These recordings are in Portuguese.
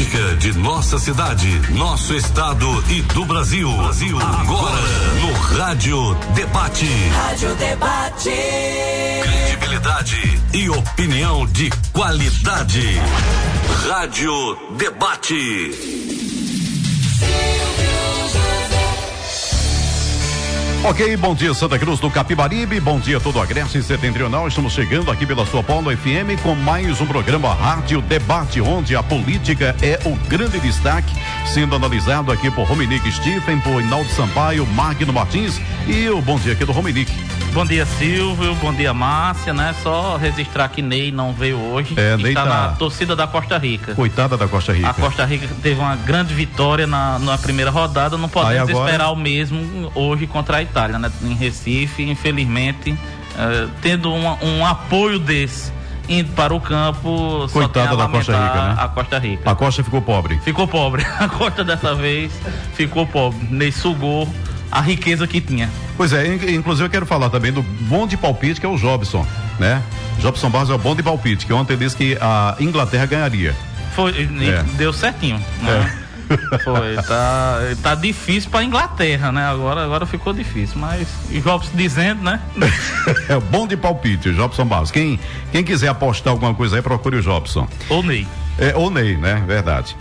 política de nossa cidade, nosso estado e do Brasil. Agora no Rádio Debate. Rádio Debate. Credibilidade e opinião de qualidade. Rádio Debate. Ok, bom dia Santa Cruz do Capibaribe, bom dia todo o Agreste Setentrional. Estamos chegando aqui pela sua Polo FM com mais um programa Rádio Debate, onde a política é o grande destaque, sendo analisado aqui por Rominique Stephen, por Hinaldo Sampaio, Magno Martins e o bom dia aqui do Rominique. Bom dia, Silvio, bom dia, Márcia, né? Só registrar que Ney não veio hoje. Ney tá na torcida da Costa Rica. Coitada da Costa Rica. A Costa Rica teve uma grande vitória na primeira rodada, não podemos esperar o mesmo hoje contra a Itália, né? Em Recife, infelizmente, tendo um apoio desse, indo para o campo, coitada da Costa Rica, né? A Costa Rica. A Costa ficou pobre. Ficou pobre. A Costa dessa vez ficou pobre. Ney sugou a riqueza que tinha. Pois é, inclusive eu quero falar também do bom de palpite, que é o Jobson, né? Jobson Barros é o bom de palpite, que ontem disse que a Inglaterra ganharia. Foi, deu certinho, né? Foi, tá difícil pra Inglaterra, né? Agora ficou difícil, mas o Jobson dizendo, né? É o bom de palpite, o Jobson Barros. Quem quiser apostar alguma coisa aí, procure o Jobson. Ou Ney. Ou Ney, né? Verdade.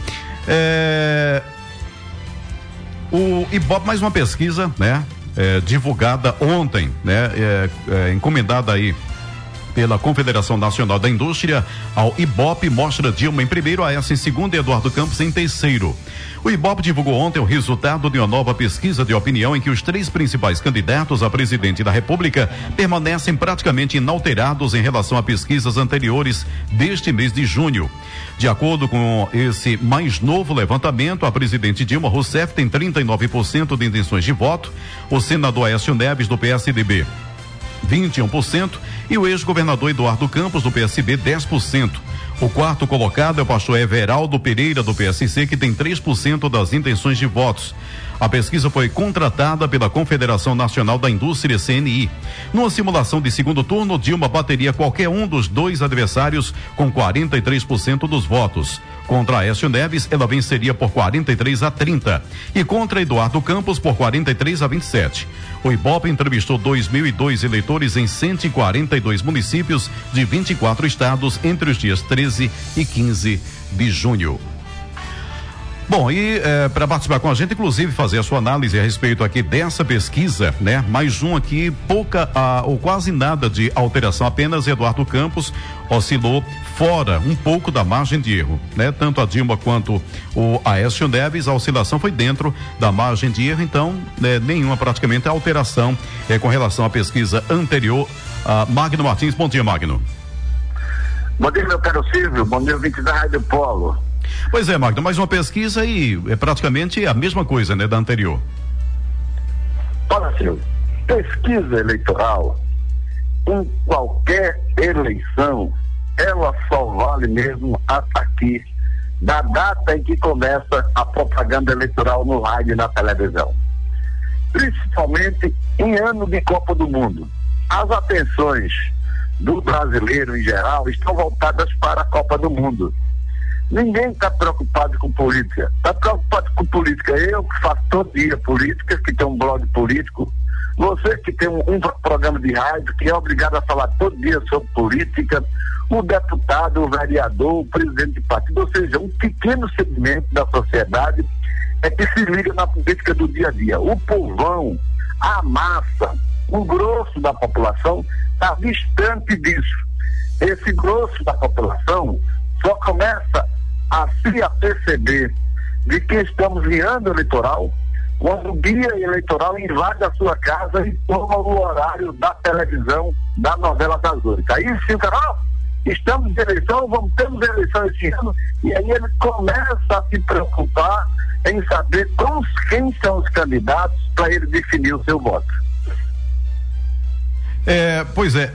O Ibope, mais uma pesquisa, né? Divulgada ontem, né? Encomendada aí pela Confederação Nacional da Indústria ao Ibope, mostra Dilma em primeiro, Aécio em segundo e Eduardo Campos em terceiro. O Ibope divulgou ontem o resultado de uma nova pesquisa de opinião em que os três principais candidatos a presidente da República permanecem praticamente inalterados em relação a pesquisas anteriores deste mês de junho. De acordo com esse mais novo levantamento, a presidente Dilma Rousseff tem 39% de intenções de voto, o senador Aécio Neves do PSDB 21% e o ex-governador Eduardo Campos do PSB 10%. O quarto colocado é o pastor Everaldo Pereira do PSC, que tem 3% das intenções de votos. A pesquisa foi contratada pela Confederação Nacional da Indústria, CNI. Numa simulação de segundo turno, Dilma bateria qualquer um dos dois adversários com 43% dos votos. Contra Aécio Neves, ela venceria por 43-30 e contra Eduardo Campos por 43-27. O Ibope entrevistou 2.002 eleitores em 142 municípios de 24 estados entre os dias 13 e 15 de junho. Bom, e para participar com a gente, inclusive fazer a sua análise a respeito aqui dessa pesquisa, né? Mais um aqui, pouca ou quase nada de alteração, apenas Eduardo Campos oscilou fora um pouco da margem de erro, né? Tanto a Dilma quanto o Aécio Neves, a oscilação foi dentro da margem de erro, então nenhuma praticamente alteração com relação à pesquisa anterior. Magno Martins, bom dia, Magno. Bom dia, meu caro Silvio, bom dia, ouvinte da Rádio Polo. Pois é, Magno, mais uma pesquisa e é praticamente a mesma coisa, né, da anterior. Olha, Silvio, pesquisa eleitoral, em qualquer eleição, ela só vale mesmo aqui, da data em que começa a propaganda eleitoral no rádio e na televisão. Principalmente em ano de Copa do Mundo. As atenções do brasileiro em geral estão voltadas para a Copa do Mundo. Ninguém está preocupado com política. Está preocupado com política. Eu que faço todo dia política, que tem um blog político. Você que tem um programa de rádio, que é obrigado a falar todo dia sobre política. O deputado, o vereador, o presidente de partido. Ou seja, um pequeno segmento da sociedade é que se liga na política do dia a dia. O povão, a massa, o grosso da população está distante disso. Esse grosso da população só começa a se aperceber de que estamos em ano eleitoral quando o dia eleitoral invade a sua casa e toma o horário da televisão, da novela das 8. Aí sim o cara, estamos em eleição, temos eleição esse ano, e aí ele começa a se preocupar em saber quem são os candidatos para ele definir o seu voto. Pois é,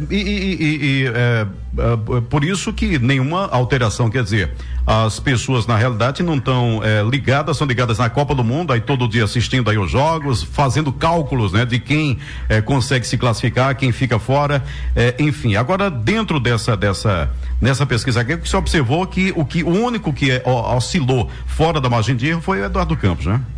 por isso que nenhuma alteração, quer dizer, as pessoas na realidade não estão ligadas, são ligadas na Copa do Mundo, aí todo dia assistindo aí os jogos, fazendo cálculos, né, de quem consegue se classificar, quem fica fora, enfim. Agora, dentro nessa pesquisa aqui, você observou que o único que oscilou fora da margem de erro foi o Eduardo Campos, né?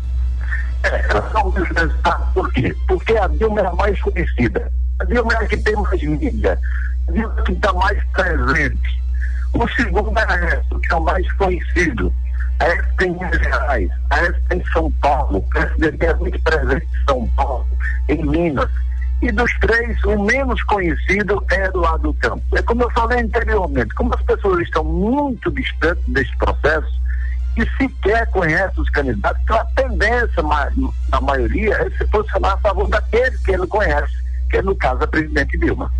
Por quê? Porque a Dilma é a mais conhecida. A Dilma é a que tem mais mídia. A Dilma é a que está mais presente. O segundo é a Aécio, que é o mais conhecido. A Aécio tem Minas Gerais, a Aécio tem São Paulo, o PSDB é muito presente em São Paulo, em Minas. E dos três, o menos conhecido é Eduardo Campos. É como eu falei anteriormente, como as pessoas estão muito distantes desse processo, e sequer conhece os candidatos, então a tendência, na maioria, é se posicionar a favor daquele que ele conhece, que é, no caso, a presidente Dilma.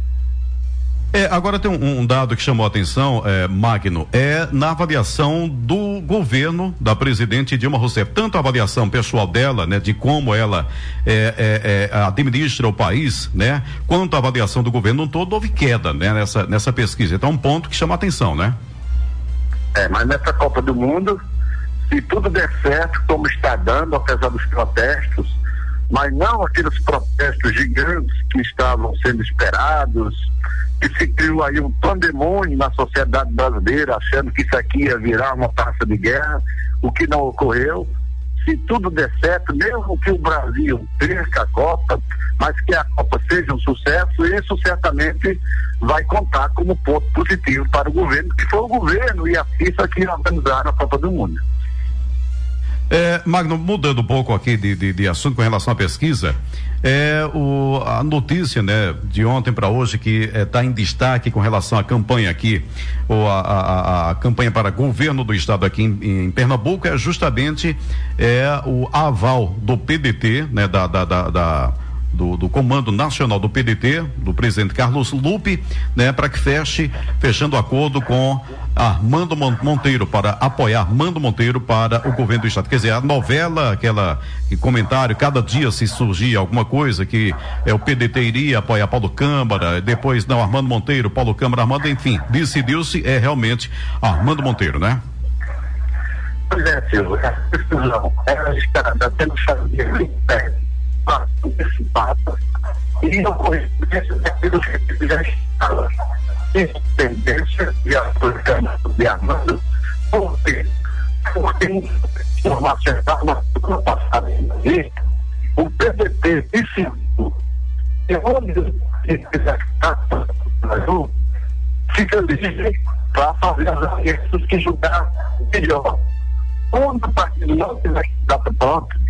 Agora tem um dado que chamou a atenção, Magno, na avaliação do governo da presidente Dilma Rousseff, tanto a avaliação pessoal dela, né, de como ela administra o país, né, quanto a avaliação do governo todo, houve queda, né, nessa pesquisa. Então é um ponto que chama a atenção, né? Mas nessa Copa do Mundo, se tudo der certo, como está dando, apesar dos protestos, mas não aqueles protestos gigantes que estavam sendo esperados, que se criou aí um pandemônio na sociedade brasileira, achando que isso aqui ia virar uma praça de guerra, o que não ocorreu. Se tudo der certo, mesmo que o Brasil perca a Copa, mas que a Copa seja um sucesso, isso certamente vai contar como ponto positivo para o governo, que foi o governo e a FIFA que organizaram a Copa do Mundo. Magno, mudando um pouco aqui de assunto com relação à pesquisa, a notícia, né, de ontem para hoje que está em destaque com relação à campanha aqui, ou a campanha para governo do estado aqui em Pernambuco, é justamente o aval do PDT, né, do Comando Nacional do PDT, do presidente Carlos Lupe, né, para que fechando acordo com Armando Monteiro, para apoiar Armando Monteiro para o governo do estado. Quer dizer, a novela, comentário, cada dia se surgia alguma coisa que o PDT iria apoiar Paulo Câmara, depois não, Armando Monteiro, Paulo Câmara, Armando, enfim, decidiu-se realmente Armando Monteiro, né? Pois é, Silvio, a decisão era esperada pelo Xavier antecipada e não correspondência daquilo que já estava em tendência de apoiar de Armando, porque informação na semana passada o PDT decidiu que onde o fica livre para fazer as alianças que julgar melhor. Onde o partido não tiver candidato próprio,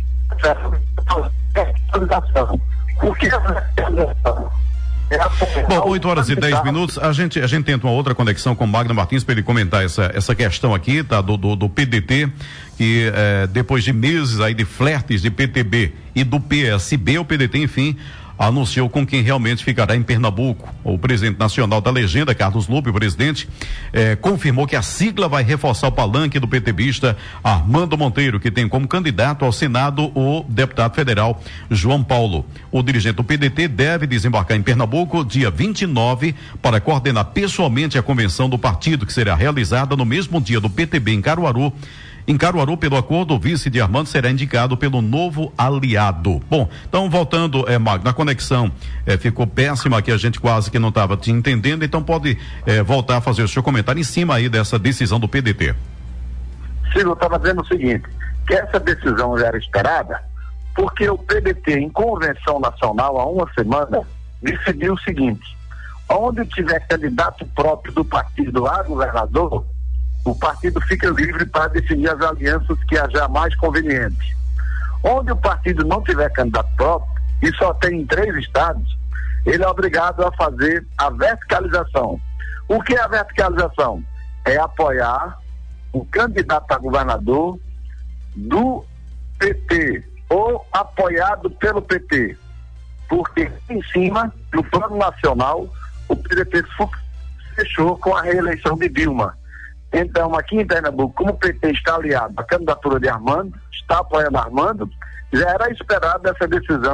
o que é a Bom, 8h10, a gente tenta uma outra conexão com o Magno Martins para ele comentar essa questão aqui, tá? Do PDT, que depois de meses aí de flertes de PTB e do PSB, o PDT, enfim, anunciou com quem realmente ficará em Pernambuco. O presidente nacional da legenda, Carlos Lupe, o presidente, confirmou que a sigla vai reforçar o palanque do PTBista Armando Monteiro, que tem como candidato ao Senado o deputado federal João Paulo. O dirigente do PDT deve desembarcar em Pernambuco dia 29 para coordenar pessoalmente a convenção do partido, que será realizada no mesmo dia do PTB em Caruaru. Em Caruaru, pelo acordo, o vice de Armando será indicado pelo novo aliado. Bom, então voltando, Magno, a conexão ficou péssima, que a gente quase que não estava te entendendo, então pode voltar a fazer o seu comentário em cima aí dessa decisão do PDT. Sim, eu estava dizendo o seguinte, que essa decisão já era esperada, porque o PDT, em convenção nacional, há uma semana, decidiu o seguinte: onde tiver candidato próprio do partido a governador, o partido fica livre para definir as alianças que haja mais convenientes. Onde o partido não tiver candidato próprio, e só tem em 3 estados, ele é obrigado a fazer a verticalização. O que é a verticalização? É apoiar o candidato a governador do PT, ou apoiado pelo PT. Porque em cima do plano nacional, o PDT fechou com a reeleição de Dilma. Então, aqui em Pernambuco, como o PT está aliado à candidatura de Armando, está apoiando Armando, já era esperada essa decisão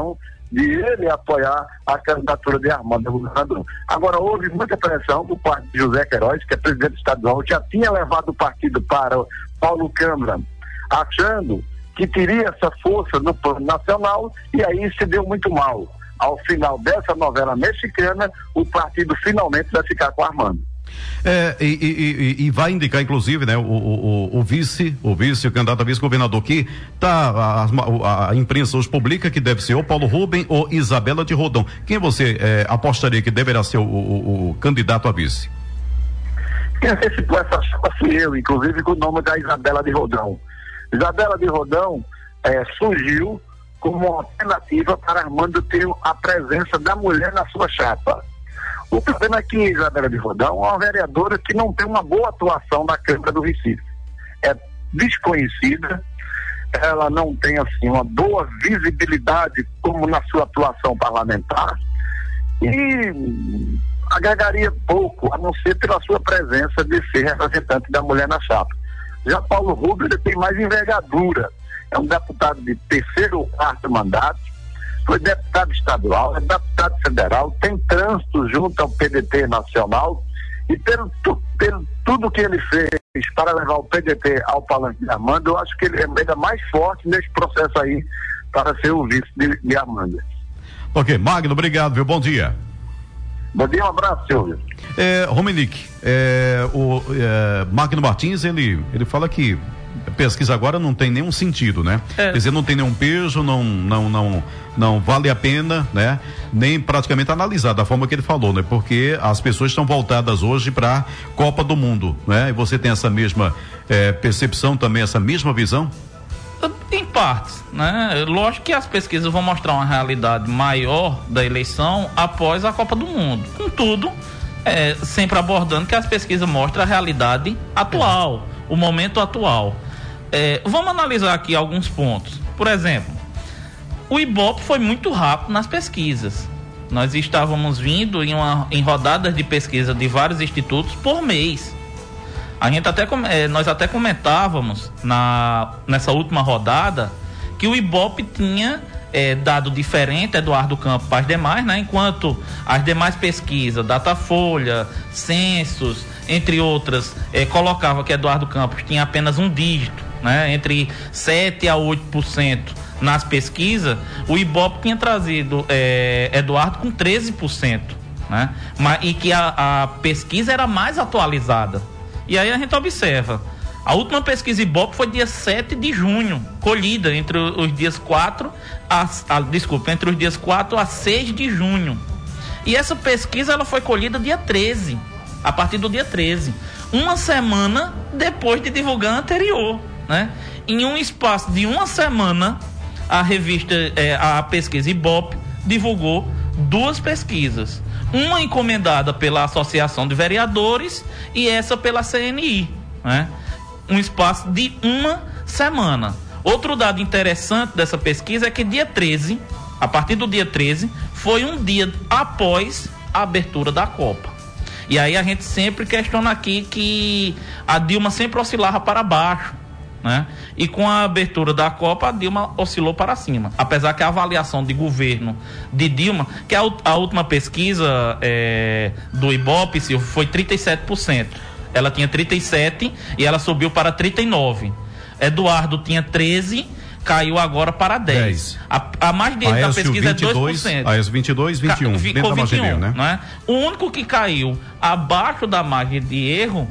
de ele apoiar a candidatura de Armando governador. Agora, houve muita pressão por parte de José Queiroz, que é presidente estadual, já tinha levado o partido para Paulo Câmara, achando que teria essa força no plano nacional, e aí se deu muito mal. Ao final dessa novela mexicana, o partido finalmente vai ficar com Armando. E vai indicar, inclusive, né, o vice, o candidato a vice-governador, que a imprensa hoje publica que deve ser ou Paulo Rubem ou Isabela de Rodão. Quem você apostaria que deverá ser o candidato a vice? Quem antecipou essa chapa fui eu, inclusive com o nome da Isabela de Rodão. Isabela de Rodão surgiu como uma alternativa para Armando ter a presença da mulher na sua chapa. O problema é que Isabela de Rodão é uma vereadora que não tem uma boa atuação na Câmara do Recife. É desconhecida, ela não tem assim uma boa visibilidade como na sua atuação parlamentar e agregaria pouco, a não ser pela sua presença de ser representante da mulher na chapa. Já Paulo Rubem, ele tem mais envergadura, é um deputado de terceiro ou quarto mandato, foi deputado estadual, é deputado federal, tem trânsito junto ao PDT nacional, e pelo tudo que ele fez para levar o PDT ao palanque de Armando, eu acho que ele é ainda mais forte nesse processo aí para ser o vice de Armando. Ok, Magno, obrigado, viu? Bom dia. Bom dia, um abraço, Silvio. Romenick, o Magno Martins, ele fala que pesquisa agora não tem nenhum sentido, né? Quer dizer, não tem nenhum peso, não vale a pena, né? Nem praticamente analisar da forma que ele falou, né? Porque as pessoas estão voltadas hoje para a Copa do Mundo, né? E você tem essa mesma percepção também, essa mesma visão? Em partes, né? Lógico que as pesquisas vão mostrar uma realidade maior da eleição após a Copa do Mundo. Contudo, sempre abordando que as pesquisas mostram a realidade atual, o momento atual. Vamos analisar aqui alguns pontos. Por exemplo, o Ibope foi muito rápido nas pesquisas. Nós estávamos vindo em rodadas de pesquisa de vários institutos por mês. Nós até comentávamos nessa última rodada que o Ibope tinha dado diferente, Eduardo Campos, para as demais, né? Enquanto as demais pesquisas, Datafolha, Census, entre outras, colocava que Eduardo Campos tinha apenas um dígito, né? Entre 7% a 8% nas pesquisas, o Ibope tinha trazido Eduardo com 13%, né? E que a pesquisa era mais atualizada. E aí a gente observa, a última pesquisa Ibope foi dia 7 de junho, colhida entre os dias 4 entre os dias 4 a 6 de junho. E essa pesquisa ela foi colhida dia 13, a partir do dia 13, uma semana depois de divulgar a anterior, né? Em um espaço de uma semana, a pesquisa Ibope divulgou duas pesquisas, uma encomendada pela Associação de Vereadores e essa pela CNI, né? Um espaço de uma semana. Outro dado interessante dessa pesquisa é que dia 13, a partir do dia 13, foi um dia após a abertura da Copa. E aí a gente sempre questiona aqui que a Dilma sempre oscilava para baixo, né? E com a abertura da Copa, a Dilma oscilou para cima. Apesar que a avaliação de governo de Dilma, que a última pesquisa do Ibope, Silvio, foi 37%. Ela tinha 37% e ela subiu para 39%. Eduardo tinha 13%, caiu agora para 10%. A mais dele da pesquisa 22, é 2%. A ESO 22, 21. Ficou 21, né? O único que caiu abaixo da margem de erro,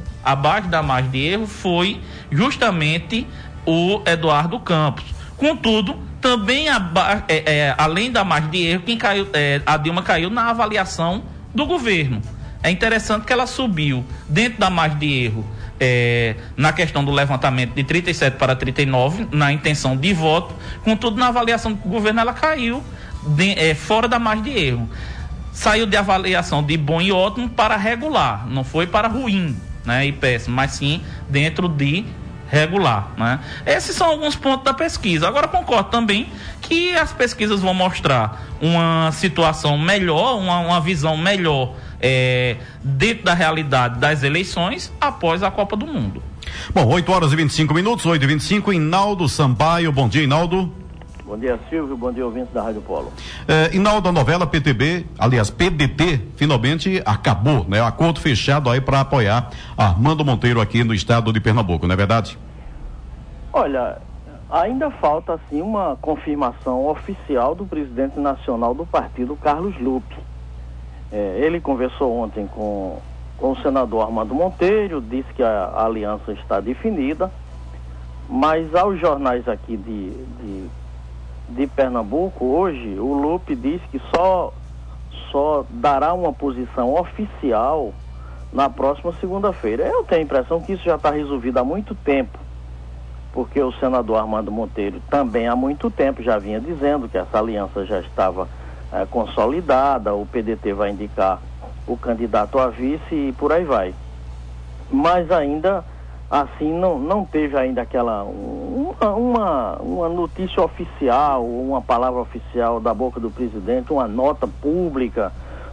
foi justamente o Eduardo Campos. Contudo, também além da margem de erro, quem caiu, a Dilma caiu na avaliação do governo. É interessante que ela subiu dentro da margem de erro na questão do levantamento de 37 para 39, na intenção de voto. Contudo, na avaliação do governo ela caiu fora da margem de erro. Saiu de avaliação de bom e ótimo para regular, não foi para ruim, né, e péssimo, mas sim dentro de regular, né? Esses são alguns pontos da pesquisa. Agora concordo também que as pesquisas vão mostrar uma situação melhor, uma visão melhor dentro da realidade das eleições após a Copa do Mundo. Bom, 8h25, 8h25, Inaldo Sampaio. Bom dia, Inaldo. Bom dia, Silvio. Bom dia, ouvintes da Rádio Polo. Inaldo, a novela PTB, aliás, PDT, finalmente acabou, né? Acordo fechado aí para apoiar Armando Monteiro aqui no estado de Pernambuco, não é verdade? Olha, ainda falta, assim, uma confirmação oficial do presidente nacional do partido, Carlos Lupe. Ele conversou ontem com o senador Armando Monteiro, disse que a aliança está definida, mas aos jornais aqui de Pernambuco, hoje, o Lupe disse que só dará uma posição oficial na próxima segunda-feira. Eu tenho a impressão que isso já está resolvido há muito tempo, porque o senador Armando Monteiro também há muito tempo já vinha dizendo que essa aliança já estava consolidada, o PDT vai indicar o candidato a vice e por aí vai. Mas ainda assim não teve ainda aquela uma notícia oficial, uma palavra oficial da boca do presidente, uma nota pública,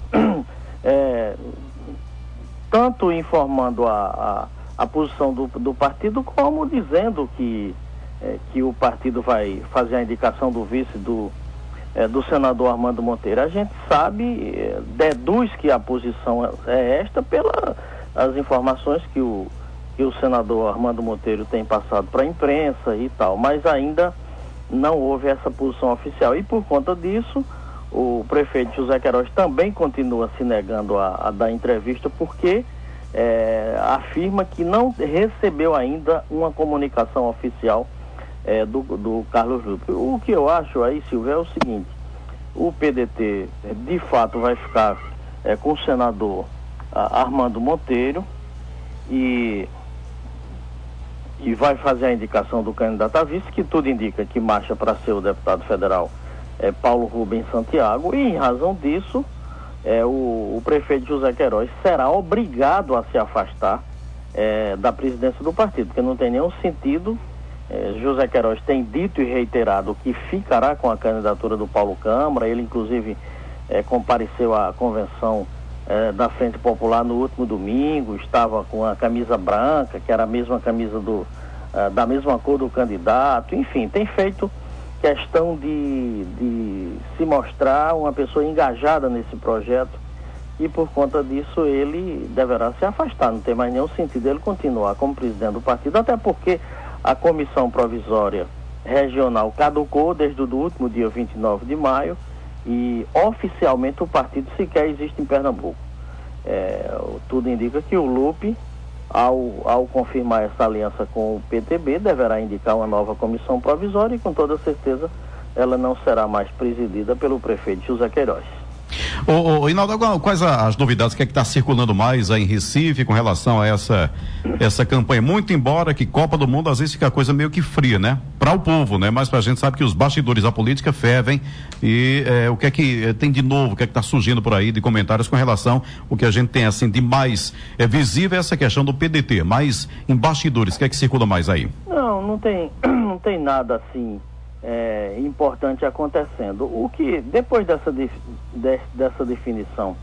tanto informando a posição do partido, como dizendo que o partido vai fazer a indicação do vice do senador Armando Monteiro. A gente sabe, deduz que a posição é esta pelas informações que o senador Armando Monteiro tem passado para a imprensa e tal, mas ainda não houve essa posição oficial. E por conta disso, o prefeito José Queiroz também continua se negando a dar entrevista, porque afirma que não recebeu ainda uma comunicação oficial do Carlos Lupe. O que eu acho aí, Silvio, é o seguinte: o PDT de fato vai ficar com o senador Armando Monteiro e vai fazer a indicação do candidato a vice, que tudo indica que marcha para ser o deputado federal Paulo Rubens Santiago, e em razão disso o prefeito José Queiroz será obrigado a se afastar da presidência do partido, porque não tem nenhum sentido. José Queiroz tem dito e reiterado que ficará com a candidatura do Paulo Câmara. Ele inclusive compareceu à convenção da Frente Popular no último domingo, estava com a camisa branca, que era a mesma camisa da mesma cor do candidato. Enfim, tem feito questão de se mostrar uma pessoa engajada nesse projeto, e por conta disso ele deverá se afastar. Não tem mais nenhum sentido ele continuar como presidente do partido, até porque a comissão provisória regional caducou desde o último dia 29 de maio e oficialmente o partido sequer existe em Pernambuco. Tudo indica que o Lupe, ao confirmar essa aliança com o PTB, deverá indicar uma nova comissão provisória, e com toda certeza ela não será mais presidida pelo prefeito José Queiroz. Inaldo, quais as novidades que está circulando mais aí em Recife com relação a essa campanha? Muito embora que Copa do Mundo às vezes fica a coisa meio que fria, né? Para o povo, né? Mas pra gente sabe que os bastidores da política fervem, e o que é que tem de novo, o que é que está surgindo por aí de comentários com relação ao que a gente tem assim de mais visível, essa questão do PDT, mas em bastidores, o que é que circula mais aí? Não tem nada assim importante acontecendo. O que, depois dessa definição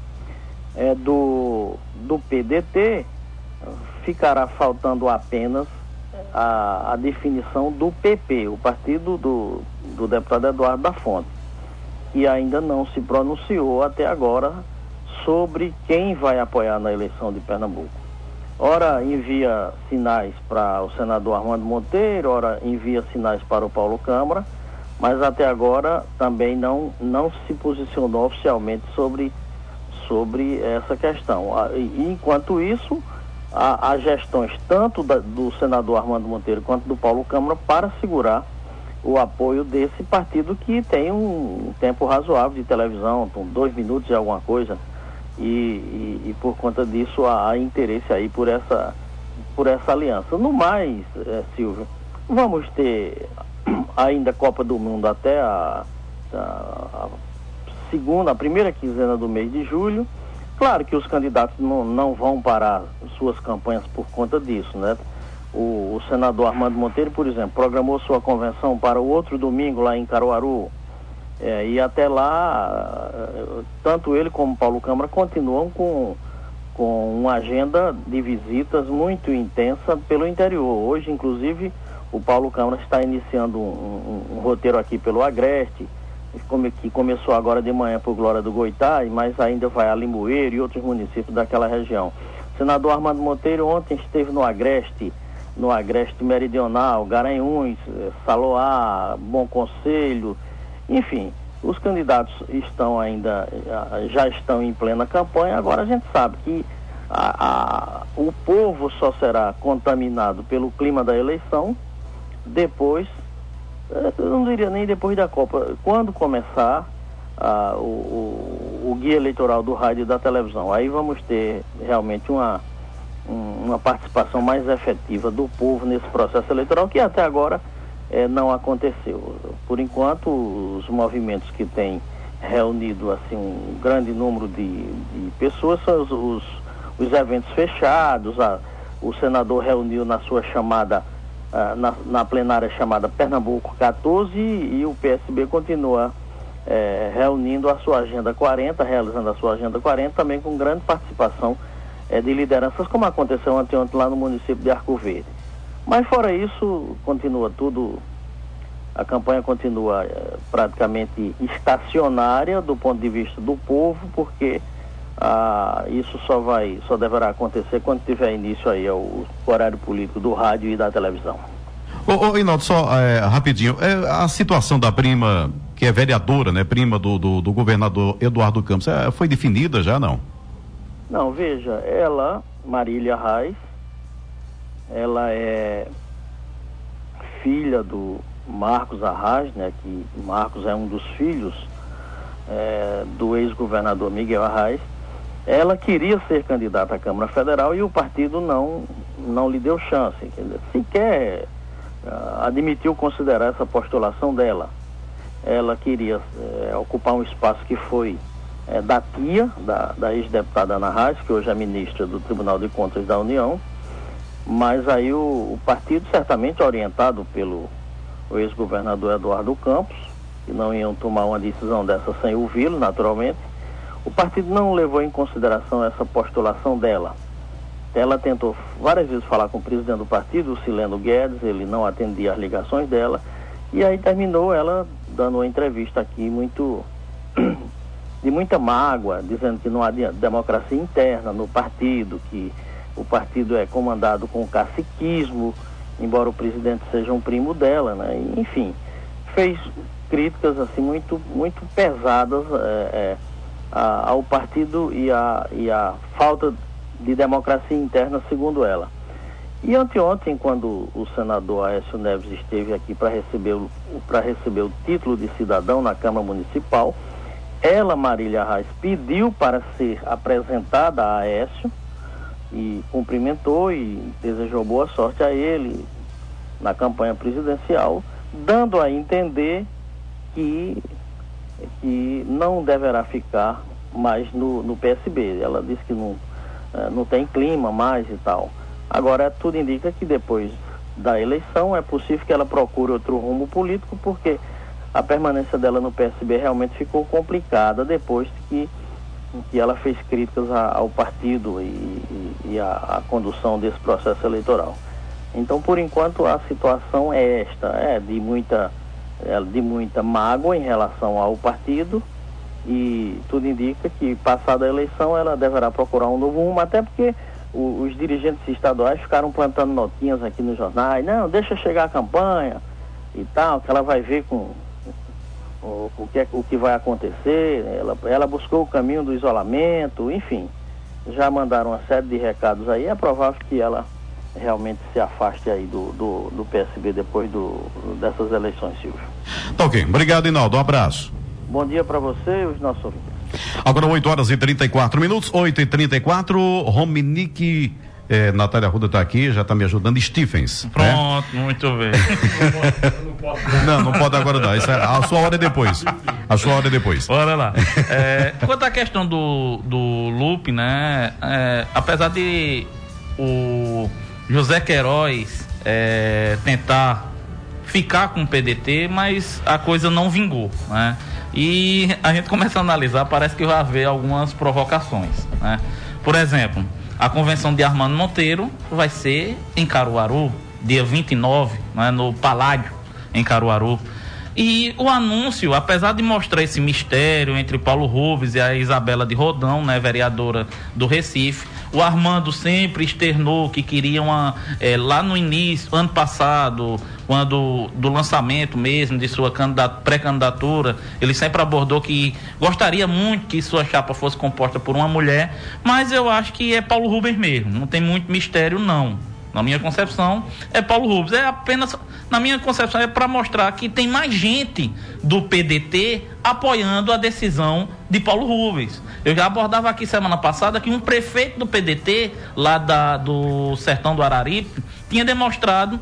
do PDT, ficará faltando apenas a definição do PP, o partido do deputado Eduardo da Fonte, que ainda não se pronunciou até agora sobre quem vai apoiar na eleição de Pernambuco. Ora envia sinais para o senador Armando Monteiro, ora envia sinais para o Paulo Câmara, mas até agora também não se posicionou oficialmente sobre essa questão. Enquanto isso, há gestões tanto do senador Armando Monteiro quanto do Paulo Câmara para segurar o apoio desse partido, que tem um tempo razoável de televisão, 2 minutos e alguma coisa. E por conta disso há interesse aí por essa aliança. No mais, Silvio, vamos ter ainda Copa do Mundo até a primeira quinzena do mês de julho. Claro que os candidatos não vão parar suas campanhas por conta disso, né? O senador Armando Monteiro, por exemplo, programou sua convenção para o outro domingo lá em Caruaru. E até lá, tanto ele como Paulo Câmara continuam com uma agenda de visitas muito intensa pelo interior. Hoje, inclusive, O Paulo Câmara está iniciando um roteiro aqui pelo Agreste, que começou agora de manhã por Glória do Goitá, mas ainda vai a Limoeiro e outros municípios daquela região. O senador Armando Monteiro ontem esteve no Agreste Meridional, Garanhuns, Saloá, Bom Conselho, enfim, os candidatos já estão em plena campanha. Agora a gente sabe que o povo só será contaminado pelo clima da eleição depois, eu não diria nem depois da Copa, quando começar o guia eleitoral do rádio e da televisão. Aí vamos ter realmente uma participação mais efetiva do povo nesse processo eleitoral, que até agora não aconteceu. Por enquanto, os movimentos que têm reunido assim um grande número de pessoas são os eventos fechados. O senador reuniu na sua chamada, na plenária chamada Pernambuco 14, e o PSB continua reunindo a sua Agenda 40, realizando a sua Agenda 40, também com grande participação de lideranças, como aconteceu anteontem lá no município de Arco Verde. Mas fora isso, continua tudo, a campanha continua praticamente estacionária do ponto de vista do povo, porque isso só deverá acontecer quando tiver início aí o horário político do rádio e da televisão. Ô Inaldo, só rapidinho, a situação da prima, que é vereadora, né, prima do governador Eduardo Campos, foi definida já, não? Não, veja, ela, Marília Reis, ela é filha do Marcos Arraes, né, que Marcos é um dos filhos do ex-governador Miguel Arraes. Ela queria ser candidata à Câmara Federal e o partido não lhe deu chance, sequer admitiu considerar essa postulação dela. Ela queria ocupar um espaço que foi da tia, da ex-deputada Ana Reis, que hoje é ministra do Tribunal de Contas da União, mas aí o partido, certamente orientado pelo ex-governador Eduardo Campos, que não iam tomar uma decisão dessa sem ouvi-lo, naturalmente, o partido não levou em consideração essa postulação dela. Ela tentou várias vezes falar com o presidente do partido, o Sileno Guedes, ele não atendia as ligações dela, e aí terminou ela dando uma entrevista aqui de muita mágoa, dizendo que não há democracia interna no partido, que o partido é comandado com caciquismo, embora o presidente seja um primo dela, né? E, enfim, fez críticas assim muito, muito pesadas ao partido e a falta de democracia interna, segundo ela. E anteontem, quando o senador Aécio Neves esteve aqui para receber o título de cidadão na Câmara Municipal, ela, Marília Reis, pediu para ser apresentada a Aécio e cumprimentou e desejou boa sorte a ele na campanha presidencial, dando a entender que não deverá ficar mais no PSB. Ela disse que não tem clima mais e tal. Agora, tudo indica que depois da eleição é possível que ela procure outro rumo político, porque a permanência dela no PSB realmente ficou complicada depois que ela fez críticas ao partido e à condução desse processo eleitoral. Então, por enquanto, a situação é esta, de muita mágoa em relação ao partido, e tudo indica que, passada a eleição, ela deverá procurar um novo rumo, até porque os dirigentes estaduais ficaram plantando notinhas aqui nos jornais, não, deixa chegar a campanha e tal, que ela vai ver com o que vai acontecer. Ela buscou o caminho do isolamento, enfim, já mandaram uma série de recados aí. É provável que ela realmente se afaste aí do PSB depois dessas eleições, Silvio. Tá ok, obrigado, Inaldo, um abraço. Bom dia para você e os nossos ouvintes. Agora 8h34, 8h34, Rominique, Natália Arruda está aqui, já está me ajudando, Stephens. Pronto, né? Muito bem. Não pode agora não, a sua hora é depois. A sua hora é depois. Bora lá. Quanto à questão do Lupe, né, apesar de o José Queiroz tentar ficar com o PDT, mas a coisa não vingou, né? E a gente começa a analisar, parece que vai haver algumas provocações, né? Por exemplo, a convenção de Armando Monteiro vai ser em Caruaru, dia 29, né, no Paládio, em Caruaru. E o anúncio, apesar de mostrar esse mistério entre Paulo Rubens e a Isabela de Rodão, né, vereadora do Recife, o Armando sempre externou que queria lá no início, ano passado, quando do lançamento mesmo de sua pré-candidatura, ele sempre abordou que gostaria muito que sua chapa fosse composta por uma mulher, mas eu acho que é Paulo Rubens mesmo, não tem muito mistério não. Na minha concepção, é Paulo Rubens. É apenas, na minha concepção, é para mostrar que tem mais gente do PDT apoiando a decisão de Paulo Rubens. Eu já abordava aqui semana passada que um prefeito do PDT, lá do Sertão do Araripe, tinha demonstrado,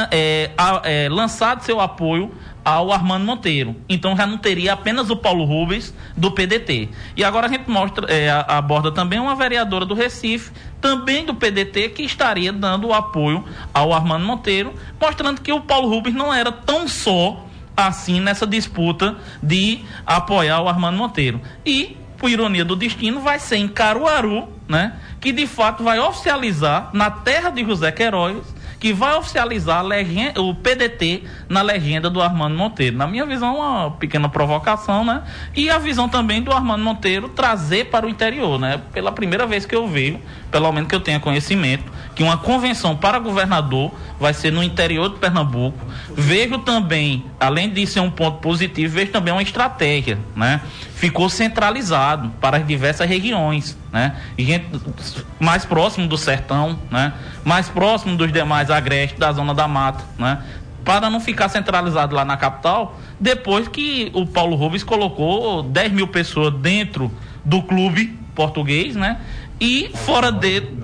lançado seu apoio ao Armando Monteiro. Então já não teria apenas o Paulo Rubens do PDT. E agora a gente aborda também uma vereadora do Recife, também do PDT, que estaria dando o apoio ao Armando Monteiro, mostrando que o Paulo Rubens não era tão só assim nessa disputa de apoiar o Armando Monteiro. E, por ironia do destino, vai ser em Caruaru, né, que de fato vai oficializar, na terra de José Queiroz, que vai oficializar o PDT na legenda do Armando Monteiro. Na minha visão, uma pequena provocação, né? E a visão também do Armando Monteiro trazer para o interior, né? Pela primeira vez que eu vejo, pelo menos que eu tenha conhecimento, que uma convenção para governador vai ser no interior de Pernambuco. Vejo também, além de ser um ponto positivo, vejo também uma estratégia, né? Ficou centralizado para as diversas regiões, né? E gente mais próximo do sertão, né? Mais próximo dos demais agrestes da zona da mata, né? Para não ficar centralizado lá na capital, depois que o Paulo Rubens colocou 10 mil pessoas dentro do clube português, né? E fora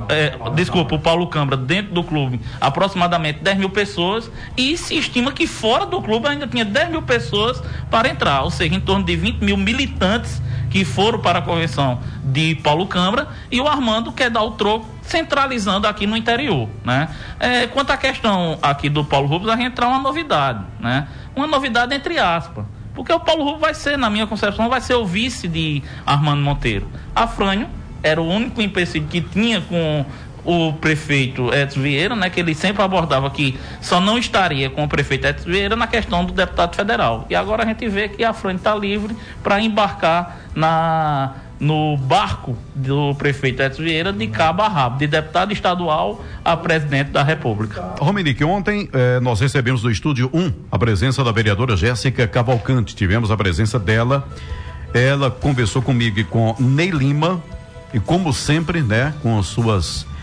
o Paulo Câmara, dentro do clube, aproximadamente 10 mil pessoas, e se estima que fora do clube ainda tinha 10 mil pessoas para entrar, ou seja, em torno de 20 mil militantes que foram para a convenção de Paulo Câmara, e o Armando quer dar o troco centralizando aqui no interior, né? Quanto à questão aqui do Paulo Rubens, a gente traz uma novidade, né? Uma novidade entre aspas, porque o Paulo Rubens vai ser, na minha concepção, vai ser o vice de Armando Monteiro. Afrânio era o único empecilho que tinha com o prefeito Edson Vieira, né, que ele sempre abordava que só não estaria com o prefeito Edson Vieira na questão do deputado federal. E agora a gente vê que a Afrânio está livre para embarcar no barco do prefeito Edson Vieira de cabo a rabo, de deputado estadual a presidente da República. Romenique, ontem nós recebemos do Estúdio 1 a presença da vereadora Jéssica Cavalcante. Tivemos a presença dela. Ela conversou comigo e com Ney Lima, e como sempre, né, com sua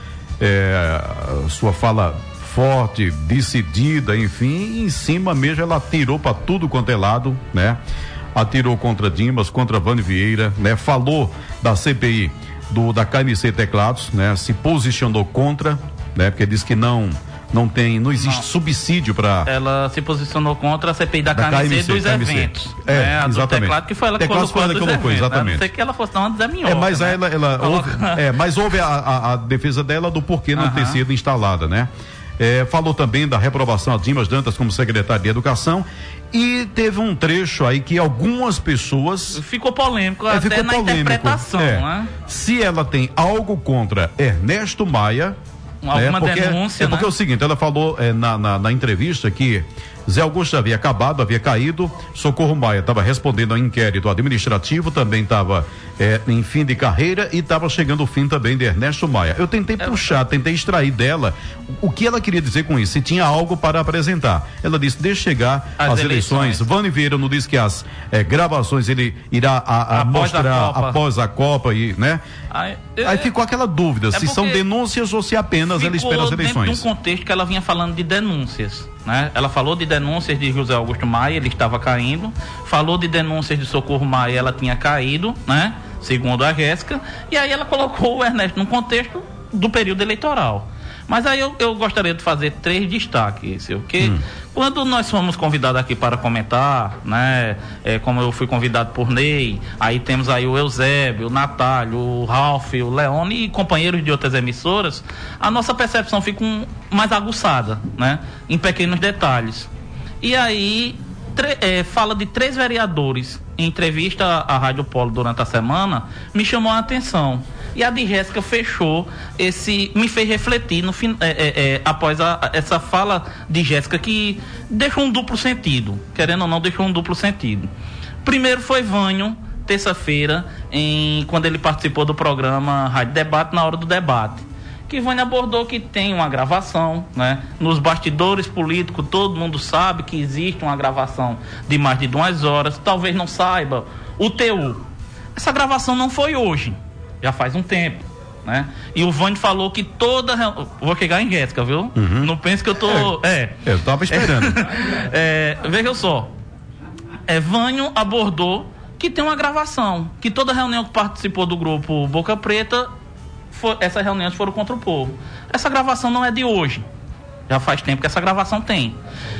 fala forte, decidida, enfim, em cima mesmo ela atirou para tudo quanto é lado, né? Atirou contra Dimas, contra Vani Vieira, né? Falou da CPI da KMC Teclados, né? Se posicionou contra, né? Porque diz que não existe subsídio para. Ela se posicionou contra a CPI da KMC dos eventos. Exatamente. Do teclado, que foi ela que colocou, exatamente. Não sei que ela fosse dar uma desaminhoca. Mas mas houve a defesa dela do porquê não ter sido instalada, né? Falou também da reprovação a Dimas Dantas como secretário de Educação, e teve um trecho aí que algumas pessoas... Ficou polêmico até na interpretação, né? Se ela tem algo contra Ernesto Maia... Alguma denúncia, porque é o seguinte, ela falou na entrevista que Zé Augusto havia caído, Socorro Maia estava respondendo ao inquérito administrativo, também estava em fim de carreira, e estava chegando o fim também de Ernesto Maia. Eu tentei tentei extrair dela o que ela queria dizer com isso, se tinha algo para apresentar. Ela disse, deixa chegar as eleições. Vani Vieira não disse que as gravações ele irá mostrar após a Copa, e, né? Aí ficou aquela dúvida, se são denúncias ou se apenas ela espera as eleições. Dentro de um contexto que ela vinha falando de denúncias, né? Ela falou de denúncias de José Augusto Maia, ele estava caindo, falou de denúncias de Socorro Maia, ela tinha caído, né? Segundo a Jéssica, e aí ela colocou o Ernesto num contexto do período eleitoral. Mas aí eu gostaria de fazer 3 destaques, porque quando nós fomos convidados aqui para comentar, né, como eu fui convidado por Ney, aí temos aí o Eusébio, o Natálio, o Ralf, o Leone e companheiros de outras emissoras, a nossa percepção fica mais aguçada, né, em pequenos detalhes. E aí fala de 3 vereadores em entrevista à Rádio Polo durante a semana, me chamou a atenção. E a de Jéssica fechou me fez refletir após essa fala de Jéssica, que deixou um duplo sentido, querendo ou não, deixou um duplo sentido. Primeiro foi Vânio, terça-feira, quando ele participou do programa Rádio Debate, na hora do debate, que Vânio abordou que tem uma gravação, né? Nos bastidores políticos todo mundo sabe que existe uma gravação de mais de 2 horas, talvez não saiba o teor. Essa gravação não foi hoje, já faz um tempo, né? E o Vânio falou que vou chegar em Jéssica, viu? Uhum. Não pense que eu tô... Eu tava esperando. Veja só, Vânio abordou que tem uma gravação, que toda reunião que participou do grupo Boca Preta, essas reuniões foram contra o povo. Essa gravação não é de hoje, já faz tempo que essa gravação tem.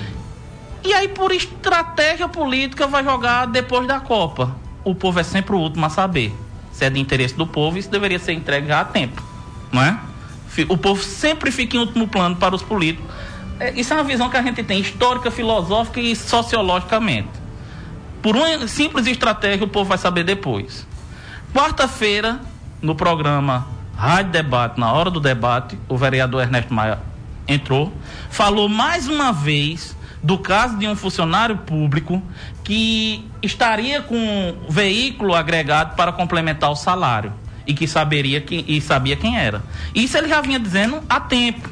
E aí, por estratégia política, vai jogar depois da Copa. O povo é sempre o último a saber. Se é de interesse do povo, isso deveria ser entregue já há tempo, não é? O povo sempre fica em último plano para os políticos. Isso é uma visão que a gente tem, histórica, filosófica e sociologicamente. Por uma simples estratégia, o povo vai saber depois. Quarta-feira, no programa Rádio Debate, na hora do debate, o vereador Ernesto Maia entrou, falou mais uma vez do caso de um funcionário público que estaria com um veículo agregado para complementar o salário e que sabia quem era. Isso ele já vinha dizendo há tempo,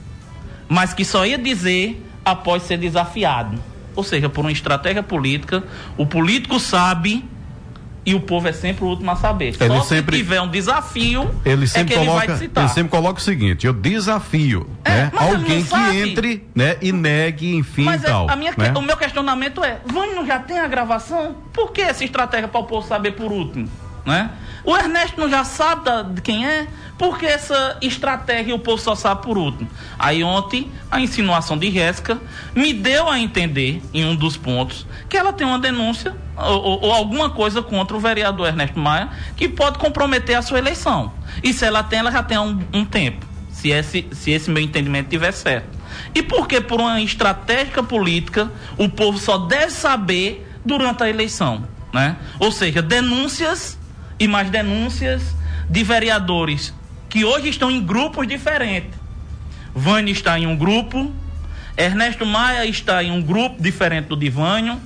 mas que só ia dizer após ser desafiado. Ou seja, por uma estratégia política, o político sabe e o povo é sempre o último a saber. Ele só sempre, se tiver um desafio, ele sempre ele coloca, vai citar. Ele sempre coloca o seguinte: eu desafio, né? Alguém que entre, né, e negue, enfim, mas tal. O meu questionamento Vânio já tem a gravação? Por que essa estratégia para o povo saber por último, né? O Ernesto não já sabe de quem é? Por que essa estratégia o povo só sabe por último? Aí ontem, a insinuação de Jéssica me deu a entender, em um dos pontos, que ela tem uma denúncia ou alguma coisa contra o vereador Ernesto Maia que pode comprometer a sua eleição. E se ela tem, ela já tem há um tempo, se esse meu entendimento estiver certo. E por que, por uma estratégia política, o povo só deve saber durante a eleição, né? Ou seja, denúncias e mais denúncias de vereadores que hoje estão em grupos diferentes. Vânio está em um grupo, Ernesto Maia está em um grupo diferente do de Vânio,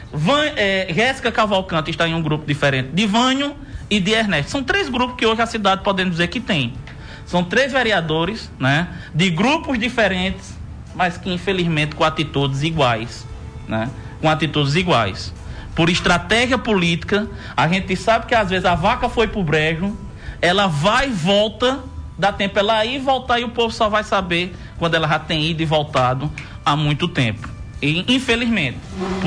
Jéssica Cavalcante está em um grupo diferente de Vânio e de Ernesto. São 3 grupos que hoje a cidade podemos dizer que tem. São 3 vereadores, né, de grupos diferentes, mas que infelizmente com atitudes iguais, né? Com atitudes iguais. Por estratégia política, a gente sabe que às vezes a vaca foi pro brejo, ela vai e volta, dá tempo ela ir e voltar, e o povo só vai saber quando ela já tem ido e voltado há muito tempo. E infelizmente,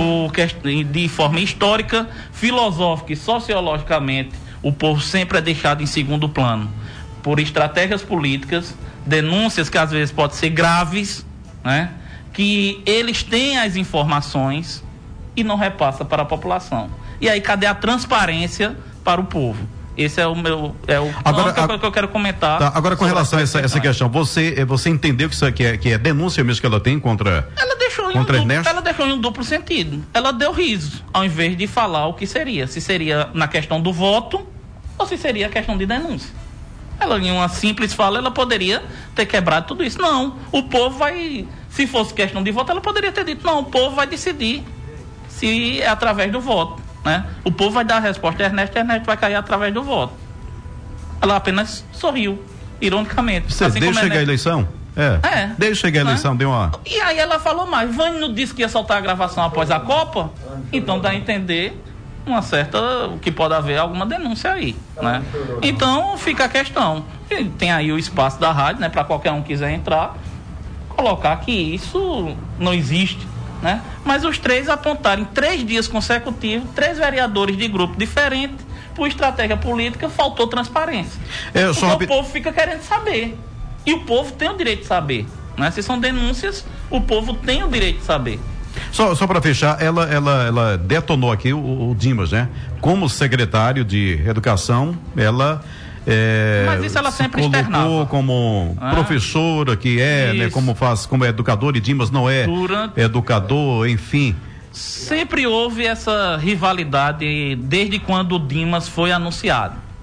de forma histórica, filosófica e sociologicamente, o povo sempre é deixado em segundo plano. Por estratégias políticas, denúncias que às vezes podem ser graves, né? Que eles têm as informações e não repassa para a população. E aí, cadê a transparência para o povo? Esse é o meu. Agora, que eu quero comentar. Tá, agora, com relação a essa questão, você entendeu que isso aqui é denúncia mesmo que ela tem contra. Ela deixou em um duplo sentido. Ela deu riso, ao invés de falar o que seria. Se seria na questão do voto ou se seria a questão de denúncia. Ela, em uma simples fala, ela poderia ter quebrado tudo isso. Não, o povo vai. Se fosse questão de voto, ela poderia ter dito: não, o povo vai decidir se é através do voto, né? O povo vai dar a resposta a Ernesto vai cair através do voto. Ela apenas sorriu, ironicamente. Você deixa chegar a eleição? Deixa chegar a eleição, deu uma... E aí ela falou mais: Vânio não disse que ia soltar a gravação após a Copa? Então dá a entender uma certa, que pode haver alguma denúncia aí, né? Então fica a questão. Tem aí o espaço da rádio, né? Para qualquer um que quiser entrar, colocar que isso não existe, né? Mas os 3 apontaram em 3 dias consecutivos, 3 vereadores de grupo diferente, por estratégia política, faltou transparência. Porque o povo fica querendo saber. E o povo tem o direito de saber, né? Se são denúncias, o povo tem o direito de saber. Só para fechar, ela detonou aqui o Dimas, né? Como secretário de Educação, ela mas isso ela sempre externava. Como professora que né? Como educador, e Dimas não é educador, enfim. Sempre houve essa rivalidade desde quando o Dimas foi anunciado.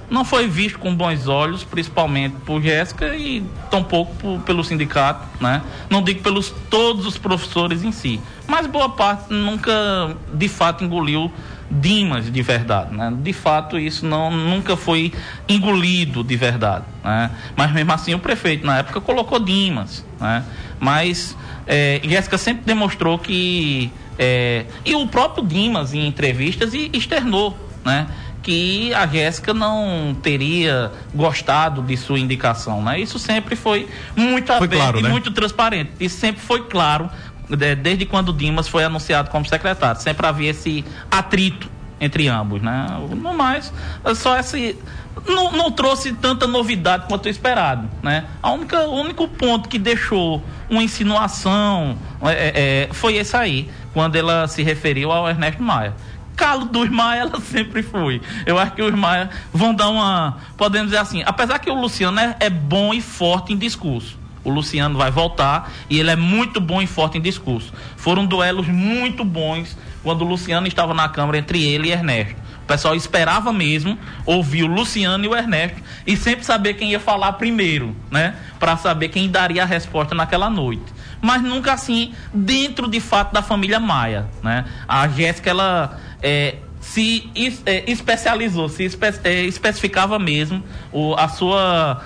não foi visto com bons olhos, principalmente por Jéssica e tampouco pelo sindicato, né? Não digo pelos todos os professores em si, mas boa parte nunca de fato engoliu Dimas de verdade, né? De fato isso nunca foi engolido de verdade, né? Mas mesmo assim o prefeito na época colocou Dimas, né? Mas Jéssica sempre demonstrou que e o próprio Dimas em entrevistas externou, né, que a Jéssica não teria gostado de sua indicação, né? Isso sempre foi muito aberto, claro, e né? Muito transparente. Isso sempre foi claro desde quando o Dimas foi anunciado como secretário. Sempre havia esse atrito entre ambos, né? No mais, só esse não trouxe tanta novidade quanto esperado, né? O único ponto que deixou uma insinuação foi esse aí, quando ela se referiu ao Ernesto Maia. Calo dos Maia ela sempre foi. Eu acho que os Maia vão dar podemos dizer assim, apesar que o Luciano é bom e forte em discurso. O Luciano vai voltar e ele é muito bom e forte em discurso. Foram duelos muito bons quando o Luciano estava na Câmara entre ele e Ernesto. O pessoal esperava mesmo ouvir o Luciano e o Ernesto e sempre saber quem ia falar primeiro, né? Para saber quem daria a resposta naquela noite. Mas nunca assim dentro de fato da família Maia, né? A Jéssica, ela se especializou, especificava mesmo a sua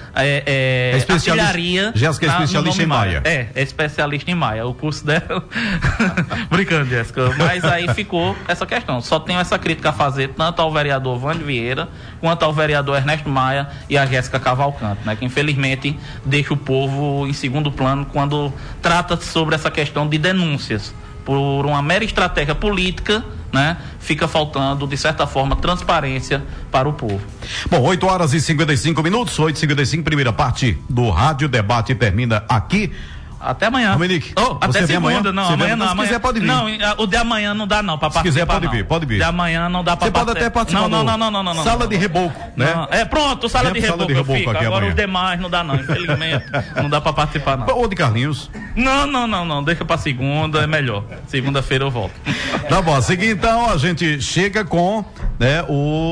artilharia. Jéssica é especialista em Maia. É especialista em Maia. O curso dela. Brincando, Jéssica. Mas aí ficou essa questão. Só tenho essa crítica a fazer tanto ao vereador Vânio Vieira quanto ao vereador Ernesto Maia e a Jéssica Cavalcante, né? Que infelizmente deixa o povo em segundo plano quando trata sobre essa questão de denúncias. Por uma mera estratégia política, né? Fica faltando, de certa forma, transparência para o povo. Bom, 8h55, 8h55, primeira parte do Rádio Debate termina aqui. Até amanhã. Dominique, até segunda, não. Amanhã não. Se quiser, pode vir. Não, o de amanhã não dá, não, para participar. Se quiser, pode vir. De amanhã não dá para participar. Você pode até participar. Não. Sala de reboco, né? Pronto, sala de reboco fica. Agora amanhã. Os demais não dá, não. Infelizmente, não dá para participar, não. Ou de Carlinhos. Não. Deixa para segunda, é melhor. Segunda-feira eu volto. Tá bom, seguinte, então, a gente chega com, né,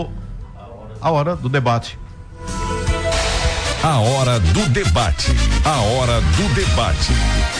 a hora do debate. A hora do debate. A hora do debate.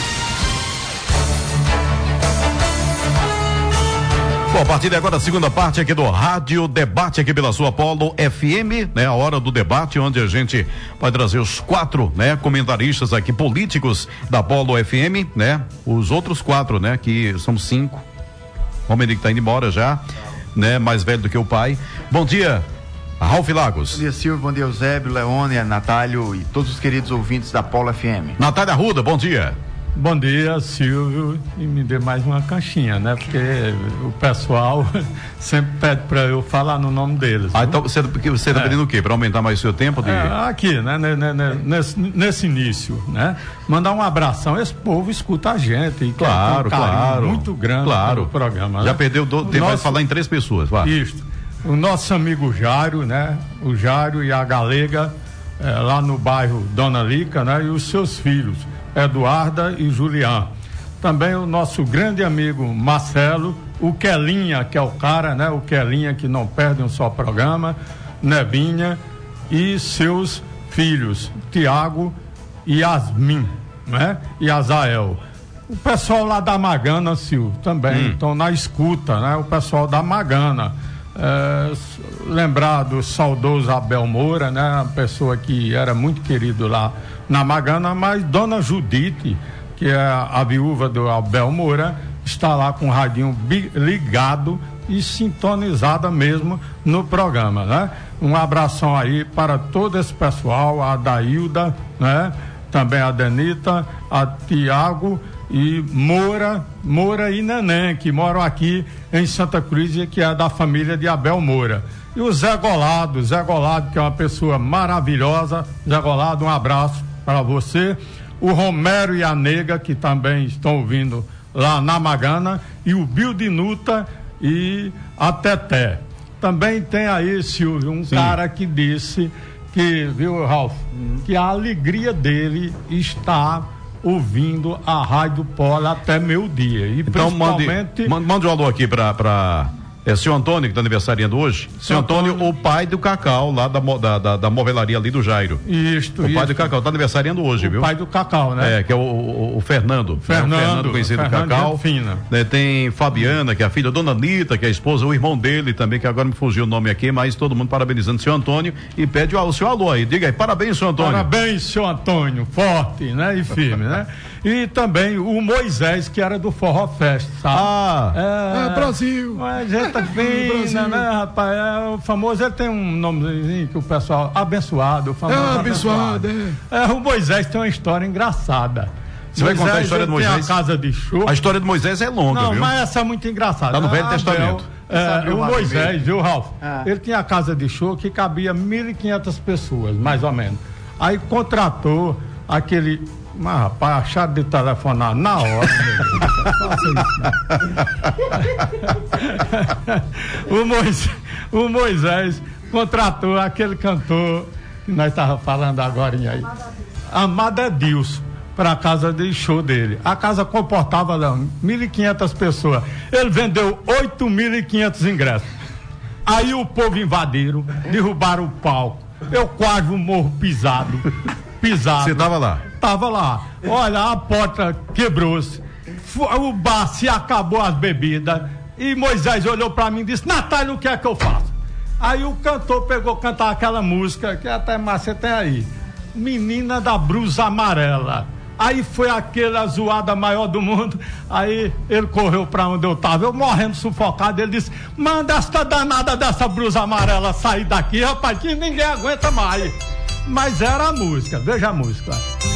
Bom, a partir de agora, a segunda parte aqui do Rádio Debate, aqui pela sua Polo FM, né? A hora do debate, onde a gente vai trazer os 4, né? Comentaristas aqui, políticos da Polo FM, né? Os outros 4, né? Que são 5. O homem que tá indo embora já, né? Mais velho do que o pai. Bom dia, Ralf Lagos. Bom dia, Silvio, bom dia, Eusébio, Leônia, Natálio e todos os queridos ouvintes da Polo FM. Natália Arruda, bom dia. Bom dia, Silvio, e me dê mais uma caixinha, né? Porque o pessoal sempre pede para eu falar no nome deles. Então você tá pedindo o quê? Para aumentar mais o seu tempo? Aqui, né? Nesse início, né? Mandar um abração, esse povo escuta a gente. E claro, claro. Muito grande claro. No programa. Já né? perdeu tempo de falar em 3 pessoas, vai. Isso. O nosso amigo Jário, né? O Jário e a Galega, lá no bairro Dona Lica, né? E os seus filhos, Eduarda e Julián. Também o nosso grande amigo Marcelo, o Quelinha, que é o cara, né? O Quelinha que não perde um só programa, Nebinha e seus filhos, Tiago e Yasmin, né? E Azael. O pessoal lá da Magana, Silvio, também estão na escuta, né? O pessoal da Magana. Lembrar do saudoso Abel Moura, né? Uma pessoa que era muito querido lá na Magana, mas Dona Judite, que é a viúva do Abel Moura, está lá com o radinho ligado e sintonizada mesmo no programa, né? Um abração aí para todo esse pessoal, a Dailda, né? Também a Denita, a Tiago e Moura e Neném, que moram aqui em Santa Cruz e que é da família de Abel Moura. E o Zé Golado, que é uma pessoa maravilhosa. Zé Golado, um abraço para você. O Romero e a Nega, que também estão ouvindo lá na Magana, e o Bill Dinuta e a Teté. Também tem aí, Silvio, um cara que disse que, viu, Ralf, que a alegria dele está ouvindo a Rádio Polo até meio-dia. E então mande um alô aqui para Seu Antônio, que está aniversariando hoje. Seu Antônio, o pai do Cacau, lá da movelaria ali do Jairo. Isto. O pai do Cacau, está aniversariando hoje, viu? O pai do Cacau, né? Que é o Fernando. Fernando, conhecido do Cacau. Fina. Tem Fabiana, que é a filha, Dona Anitta, que é a esposa, o irmão dele também, que agora me fugiu o nome aqui, mas todo mundo parabenizando o seu Antônio e pede o seu alô aí. Diga aí, parabéns, seu Antônio. Parabéns, seu Antônio, forte, né? E firme, né? E também o Moisés, que era do Forró Fest, sabe? Brasil. Mas gente fina, né, rapaz? O famoso, ele tem um nomezinho que o pessoal, abençoado, o famoso abençoado. O Moisés tem uma história engraçada. Você vai contar a história do Moisés? Tem a casa de show. A história do Moisés é longa, não, viu? Mas essa é muito engraçada. Tá no Velho Testamento. O Moisés, viu, Ralf? Ele tinha a casa de show que cabia 1.500 pessoas, mais ou menos. Aí contratou aquele... Mas, rapaz, acharam de telefonar na hora. O Moisés contratou aquele cantor que nós estávamos falando agora aí, Amado Edilson, para a casa de show dele. A casa comportava 1.500 pessoas. Ele vendeu 8.500 ingressos. Aí o povo invadiram, derrubaram o palco. Eu quase morro pisado. Você estava lá? Tava lá. Olha, a porta quebrou-se. O bar se acabou as bebidas. E Moisés olhou pra mim e disse: Natália, o que é que eu faço? Aí o cantor pegou cantar aquela música que até Márcia tem aí. Menina da Blusa Amarela. Aí foi aquela zoada maior do mundo. Aí ele correu pra onde eu tava, eu morrendo sufocado. Ele disse: manda esta danada dessa blusa amarela sair daqui, rapaz, que ninguém aguenta mais. Mas era a música, veja a música.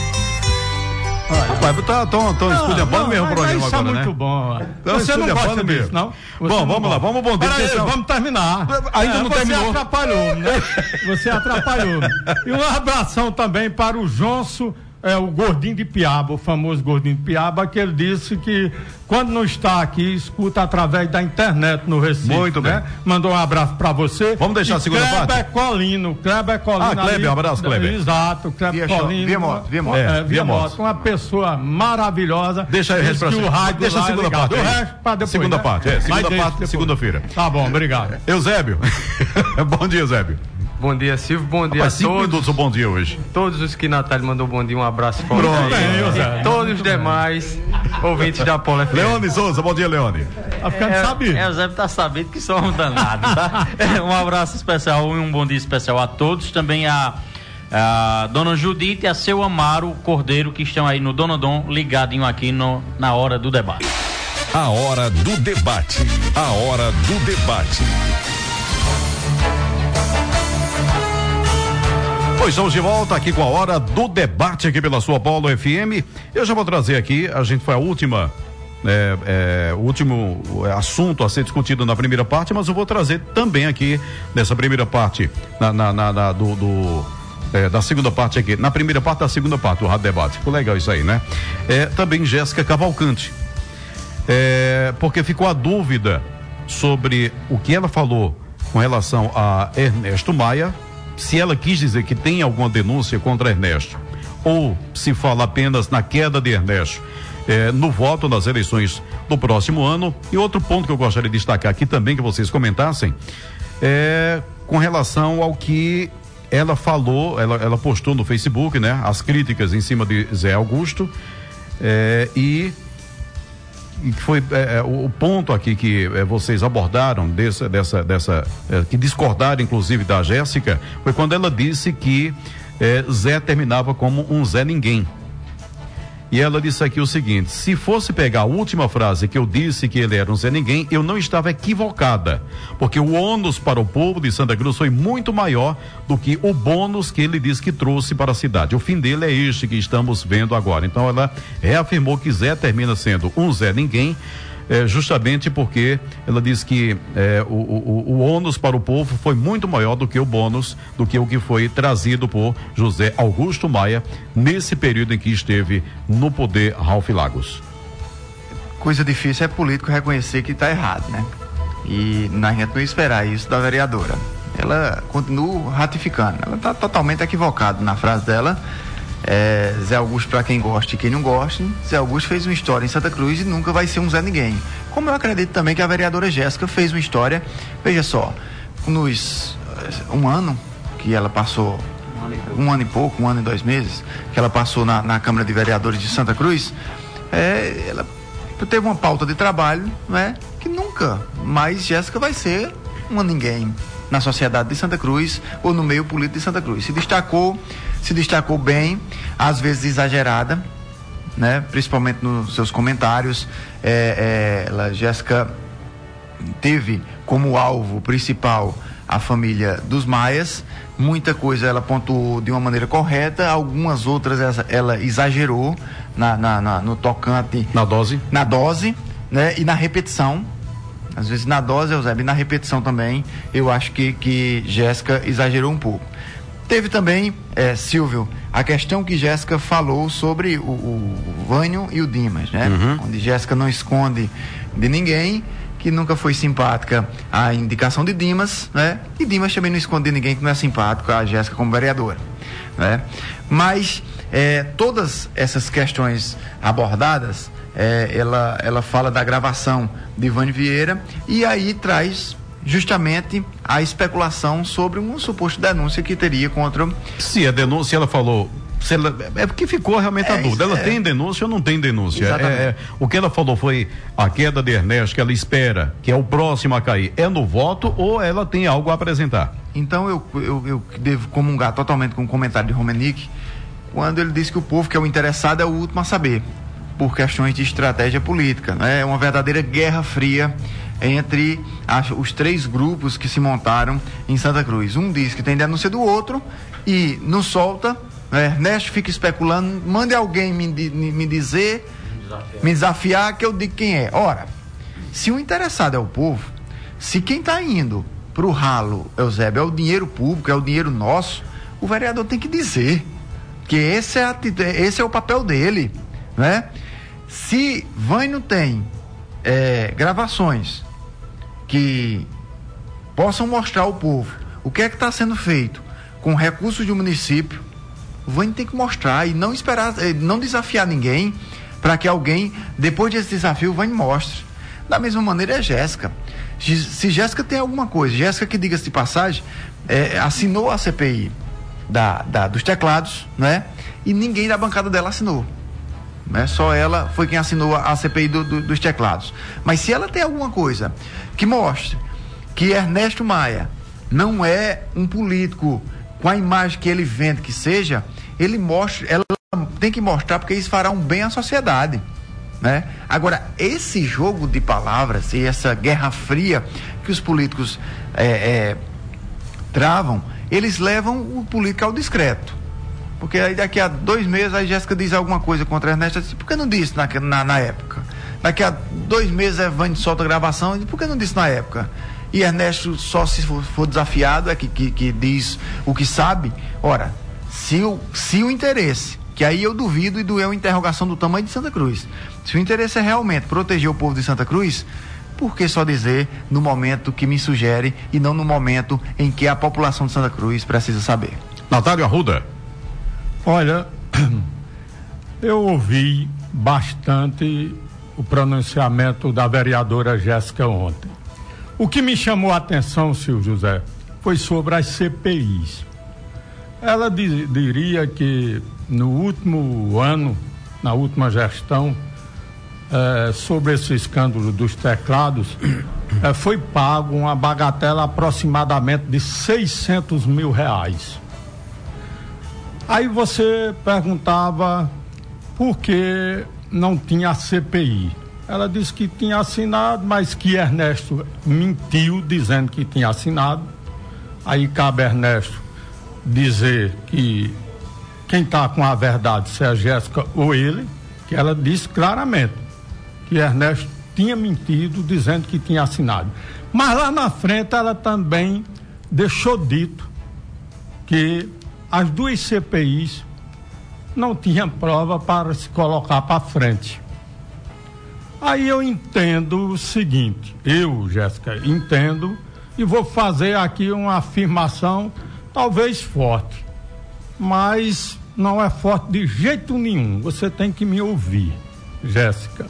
Rapaz, estão esculhambando mesmo o programa isso agora, é muito né? bom. Você não gosta disso, não? Bom, vamos lá, vamos bom dia. Vamos terminar. Ainda não terminou. Você atrapalhou, né? Você atrapalhou. E um abração também para o Jonso, o Gordinho de Piaba, o famoso Gordinho de Piaba, que ele disse que quando não está aqui, escuta através da internet no Recife. Muito bem. Mandou um abraço para você. Vamos deixar a segunda parte? Kleber Colino. Kleber, um abraço, Kleber. Exato, Kleber Colino. Via moto. Uma pessoa maravilhosa. Deixa aí o resto pra você. Deixa a segunda parte. O resto para depois. Segunda parte, segunda-feira. Tá bom, obrigado. Eusébio. Bom dia, Eusébio. Bom dia, Silvio. Bom dia a todos. 5 minutos o bom dia hoje. Todos os que Natália mandou bom dia, um abraço forte. Todos os demais ouvintes da Polo FM. Leone Souza, bom dia, Leone. Tá ficando sabido. O Zé tá sabendo que somos danados, tá? Um abraço especial e um bom dia especial a todos. Também a Dona Judite e a seu Amaro Cordeiro, que estão aí no Donodom, ligadinho aqui na hora do debate. A hora do debate. A hora do debate. Pois estamos de volta aqui com a hora do debate aqui pela sua Polo FM. Eu já vou trazer aqui, a gente foi a última, o último assunto a ser discutido na primeira parte, mas eu vou trazer também aqui nessa primeira parte, da segunda parte aqui, na primeira parte da segunda parte, o Rádio Debate. Ficou legal isso aí, né? Também Jéssica Cavalcante. Porque ficou a dúvida sobre o que ela falou com relação a Ernesto Maia, se ela quis dizer que tem alguma denúncia contra Ernesto, ou se fala apenas na queda de Ernesto no voto nas eleições do próximo ano. E outro ponto que eu gostaria de destacar aqui também, que vocês comentassem, com relação ao que ela falou, ela postou no Facebook, né? As críticas em cima de Zé Augusto, e foi o ponto aqui que vocês abordaram que discordaram inclusive da Jéssica, foi quando ela disse que Zé terminava como um Zé Ninguém. E ela disse aqui o seguinte: se fosse pegar a última frase que eu disse que ele era um Zé Ninguém, eu não estava equivocada, porque o ônus para o povo de Santa Cruz foi muito maior do que o bônus que ele disse que trouxe para a cidade. O fim dele é este que estamos vendo agora. Então ela reafirmou que Zé termina sendo um Zé Ninguém, justamente porque ela diz que o ônus para o povo foi muito maior do que o bônus, do que o que foi trazido por José Augusto Maia nesse período em que esteve no poder Ralph Lagos. Coisa difícil é político reconhecer que está errado, né? E a gente não ia esperar isso da vereadora. Ela continua ratificando, ela está totalmente equivocada na frase dela, Zé Augusto, para quem gosta e quem não gosta, Zé Augusto fez uma história em Santa Cruz e nunca vai ser um Zé Ninguém. Como eu acredito também que a vereadora Jéssica fez uma história, veja só, nos um ano que ela passou, um ano e pouco, 1 ano e 2 meses, que ela passou na Câmara de Vereadores de Santa Cruz, ela teve uma pauta de trabalho, né, que nunca mais Jéssica vai ser uma ninguém na sociedade de Santa Cruz ou no meio político de Santa Cruz. Se destacou bem, às vezes exagerada, né, principalmente nos seus comentários. Jéssica teve como alvo principal a família dos Maias. Muita coisa ela pontuou de uma maneira correta, algumas outras ela exagerou no tocante na dose, né, e na repetição. Às vezes na dose, Eusébio, e na repetição também, eu acho que Jéssica exagerou um pouco. Teve também, Silvio, a questão que Jéssica falou sobre o Vânio e o Dimas, né? Onde Jéssica não esconde de ninguém, que nunca foi simpática à indicação de Dimas, né? E Dimas também não esconde de ninguém que não é simpático a Jéssica como vereadora, né? Mas todas essas questões abordadas, ela fala da gravação de Vânio Vieira e aí traz justamente a especulação sobre um suposto denúncia que teria contra... Se a denúncia, ela falou... é porque ficou realmente a dúvida. Ela tem denúncia ou não tem denúncia? O que ela falou foi a queda de Ernesto, que ela espera, que é o próximo a cair. É no voto ou ela tem algo a apresentar? Então eu devo comungar totalmente com o comentário de Romenick, quando ele disse que o povo que é o interessado é o último a saber, por questões de estratégia política, né? É uma verdadeira guerra fria entre os 3 grupos que se montaram em Santa Cruz. Um diz que tem denúncia do outro e não solta, Ernesto fica especulando, mande alguém me dizer, me desafiar que eu digo quem é. Ora, se o interessado é o povo, se quem está indo pro ralo, Eusébio, é o dinheiro público, é o dinheiro nosso, o vereador tem que dizer que esse é o papel dele, né? Se Vânio tem gravações que possam mostrar ao povo o que é que está sendo feito com recursos do município, o Vânio tem que mostrar e não esperar, não desafiar ninguém para que alguém, depois desse desafio, o Vânio mostre. Da mesma maneira é Jéssica. Se Jéssica tem alguma coisa, Jéssica, que diga-se de passagem, assinou a CPI dos teclados, né? E ninguém da bancada dela assinou. Né? Só ela foi quem assinou a CPI dos teclados. Mas se ela tem alguma coisa que mostre que Ernesto Maia não é um político com a imagem que ele vende que seja, ela tem que mostrar, porque isso fará um bem à sociedade, né? Agora, esse jogo de palavras e essa guerra fria que os políticos travam, eles levam o político ao discreto. Porque aí daqui a 2 meses a Jéssica diz alguma coisa contra a Ernesto, por que não disse na época? Daqui a 2 meses a Vânio solta a gravação, por que não disse na época? E Ernesto só se for desafiado que diz o que sabe. Ora, se o interesse, que aí eu duvido e doeu a interrogação do tamanho de Santa Cruz, se o interesse é realmente proteger o povo de Santa Cruz, por que só dizer no momento que me sugere e não no momento em que a população de Santa Cruz precisa saber? Natália Arruda. Olha, eu ouvi bastante o pronunciamento da vereadora Jéssica ontem. O que me chamou a atenção, Silvio José, foi sobre as CPIs. Ela diria que no último ano, na última gestão, sobre esse escândalo dos teclados, foi pago uma bagatela aproximadamente de R$600 mil. Aí você perguntava por que não tinha a CPI. Ela disse que tinha assinado, mas que Ernesto mentiu dizendo que tinha assinado. Aí cabe a Ernesto dizer que quem está com a verdade, se é a Jéssica ou ele, que ela disse claramente que Ernesto tinha mentido dizendo que tinha assinado. Mas lá na frente ela também deixou dito que as 2 CPIs não tinham prova para se colocar para frente. Aí eu entendo o seguinte, Jéssica, entendo e vou fazer aqui uma afirmação talvez forte, mas não é forte de jeito nenhum. Você tem que me ouvir, Jéssica.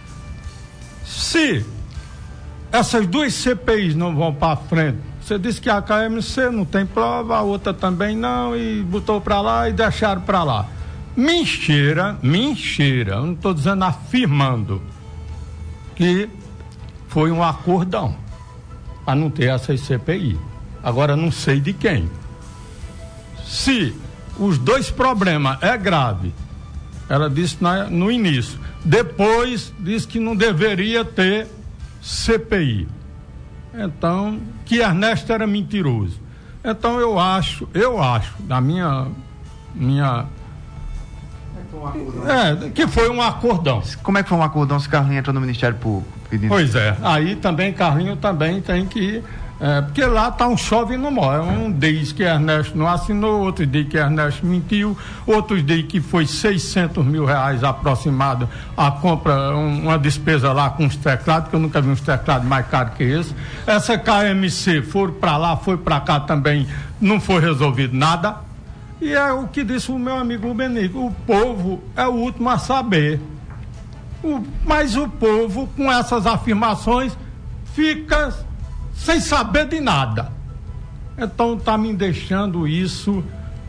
Se essas duas CPIs não vão para frente, você disse que a KMC não tem prova, a outra também não, e botou para lá e deixaram para lá. Mentira, eu não estou dizendo, afirmando que foi um acordão para não ter essas CPI. Agora não sei de quem. Se os dois problemas é grave, ela disse no início, depois disse que não deveria ter CPI. Então, que Ernesto era mentiroso. Então eu acho, da minha que foi um acordão. Como é que foi um acordão se Carlinhos entrou no Ministério Público pedindo? Pois é, aí também Carlinhos também tem que porque lá tá um chove e não morre. Um diz que Ernesto não assinou, outro diz que Ernesto mentiu, outros diz que foi 600 mil reais aproximado a compra, uma despesa lá com os teclados, que eu nunca vi uns teclados mais caros que esse. Essa KMC foi para lá, foi para cá também, não foi resolvido nada. E é o que disse o meu amigo Benico, o povo é o último a saber. Mas o povo, com essas afirmações, fica sem saber de nada. Então está me deixando isso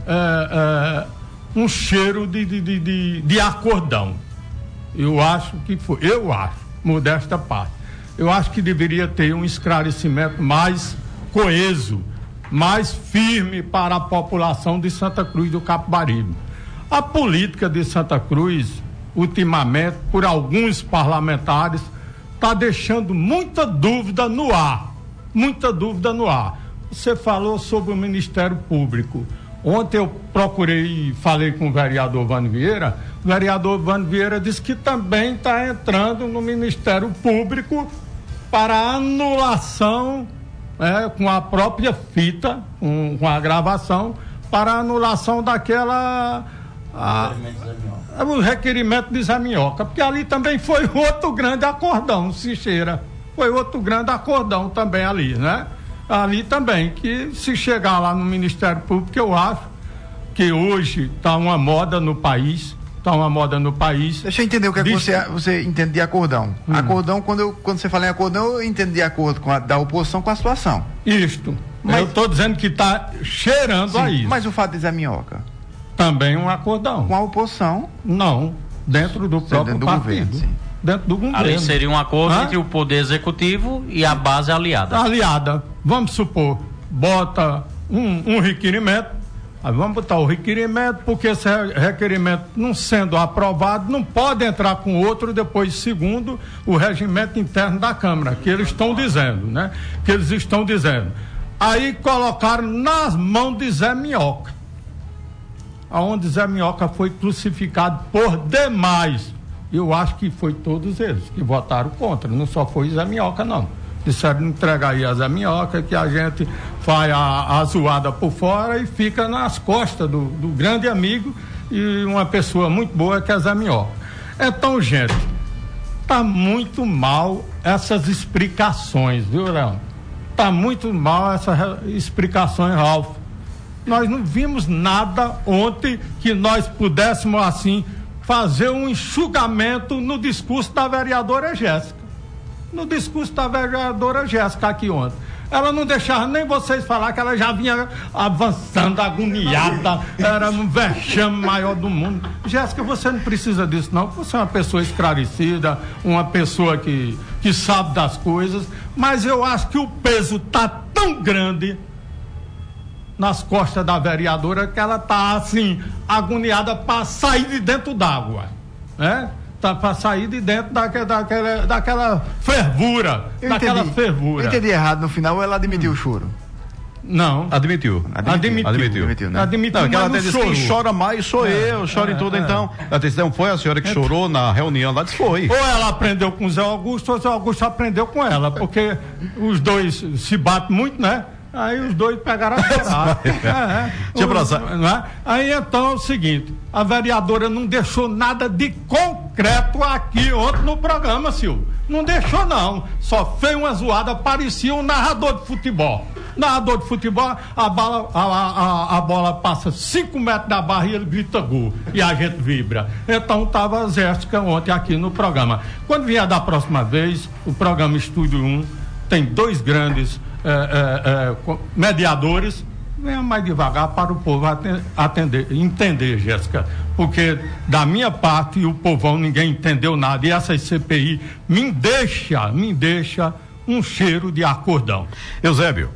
um cheiro de acordão. Eu acho que foi, modesta parte. Eu acho que deveria ter um esclarecimento mais coeso, mais firme para a população de Santa Cruz do Capibaribe. A política de Santa Cruz, ultimamente, por alguns parlamentares, está deixando muita dúvida no ar. Você falou sobre o Ministério Público. Ontem eu procurei e falei com o vereador Vânio Vieira. O vereador Vânio Vieira disse que também está entrando no Ministério Público para anulação, com a própria fita, com a gravação, para a anulação daquela... o requerimento de Zé Minhoca, porque ali também foi outro grande acordão, Cicheira. Foi outro grande acordão também ali, né? Ali também, que se chegar lá no Ministério Público, eu acho que hoje está uma moda no país. Deixa eu entender o que é que você entende de acordão. Acordão, quando você fala em acordão, eu entendo de acordo com da oposição com a situação. Isto. Mas eu estou dizendo que está cheirando a isso. Mas o fato de Zé Minhoca? Também um acordão. Com a oposição? Não, dentro do próprio partido. Governo, sim. Dentro do governo. Ali seria um acordo entre o Poder Executivo e a base aliada. Aliada. Vamos supor, bota um requerimento, aí vamos botar o requerimento, porque esse requerimento não sendo aprovado, não pode entrar com outro depois, segundo o regimento interno da Câmara, que eles estão dizendo, né? Aí colocaram nas mãos de Zé Minhoca, aonde Zé Minhoca foi crucificado por demais. Eu acho que foi todos eles que votaram contra, não só foi Zé Minhoca, não. Disseram entregar aí a Zé Minhoca, que a gente faz a zoada por fora e fica nas costas do grande amigo e uma pessoa muito boa que é Zé Minhoca. Então, gente, tá muito mal essas explicações, viu, Leão? Tá muito mal essas explicações, Ralf. Nós não vimos nada ontem que nós pudéssemos, assim, fazer um enxugamento no discurso da vereadora Jéssica. Aqui ontem. Ela não deixava nem vocês falar, que ela já vinha avançando, agoniada, era um vexame maior do mundo. Jéssica, você não precisa disso, não. Você é uma pessoa esclarecida, uma pessoa que sabe das coisas, mas eu acho que o peso está tão grande nas costas da vereadora que ela está assim, agoniada para sair de dentro d'água, né? Tá para sair de dentro daquela fervura. Eu entendi errado no final, ou ela admitiu o choro? Não. Admitiu. Né? Admitiu, ela até disse: quem chora mais sou eu, choro em tudo, então. A decisão foi a senhora que chorou na reunião lá, disse foi. Ou ela aprendeu com o Zé Augusto, ou o Zé Augusto aprendeu com ela, porque os dois se batem muito, né? Aí os dois pegaram a chorar. Aí então é o seguinte, a vereadora não deixou nada de concreto secreto aqui ontem no programa, Silvio. Não deixou, não. Só fez uma zoada, parecia um narrador de futebol. Narrador de futebol, a bola passa 5 metros da barra e ele grita gol. E a gente vibra. Então tava a Jéssica ontem aqui no programa. Quando vier da próxima vez, o programa Estúdio 1 tem 2 grandes mediadores. Venha mais devagar para o povo entender, Jéssica, porque da minha parte e o povão ninguém entendeu nada, e essa CPI me deixa um cheiro de acordão. Eusébio.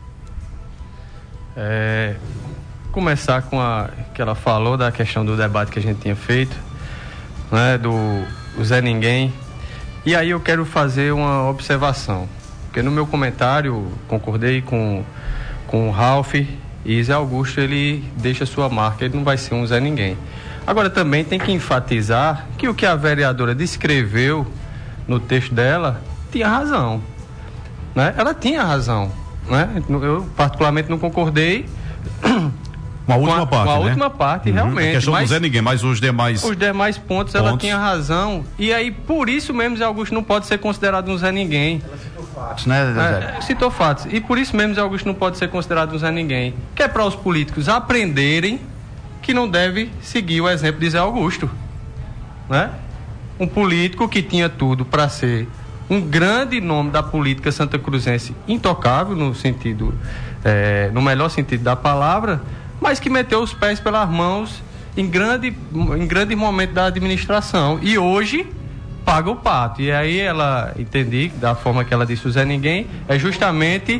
Começar com a que ela falou da questão do debate que a gente tinha feito, né, do Zé Ninguém, e aí eu quero fazer uma observação, porque no meu comentário concordei com o Ralph, e Zé Augusto, ele deixa sua marca, ele não vai ser um Zé Ninguém. Agora também tem que enfatizar que o que a vereadora descreveu no texto dela tinha razão, né? Ela tinha razão, né? Eu particularmente não concordei com a última parte, com a última parte, realmente. A questão do Zé Ninguém, mas os demais pontos ela tinha razão, e aí por isso mesmo Zé Augusto não pode ser considerado um Zé Ninguém. Citou fatos. E por isso mesmo Zé Augusto não pode ser considerado um Zé Ninguém. Que é para os políticos aprenderem que não deve seguir o exemplo de Zé Augusto, né? Um político que tinha tudo para ser um grande nome da política santacruzense, intocável no sentido, no melhor sentido da palavra, mas que meteu os pés pelas mãos em grande momento da administração. E hoje paga o pato. E aí ela, entendi, da forma que ela disse o Zé Ninguém, é justamente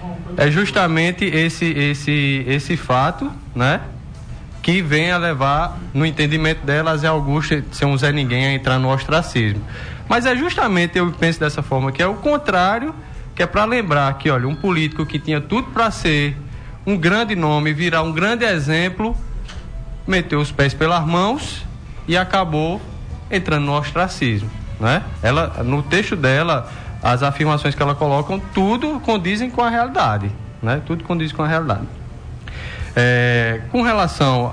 esse fato, né, que vem a levar, no entendimento dela, a Zé Augusto ser um Zé Ninguém, a entrar no ostracismo. Mas é justamente, eu penso dessa forma, que é o contrário, que é para lembrar que, olha, um político que tinha tudo para ser um grande nome, virar um grande exemplo, meteu os pés pelas mãos e acabou entrando no ostracismo, né? Ela, no texto dela, as afirmações que ela coloca, tudo condizem com a realidade, né? Tudo condiz com a realidade. Com relação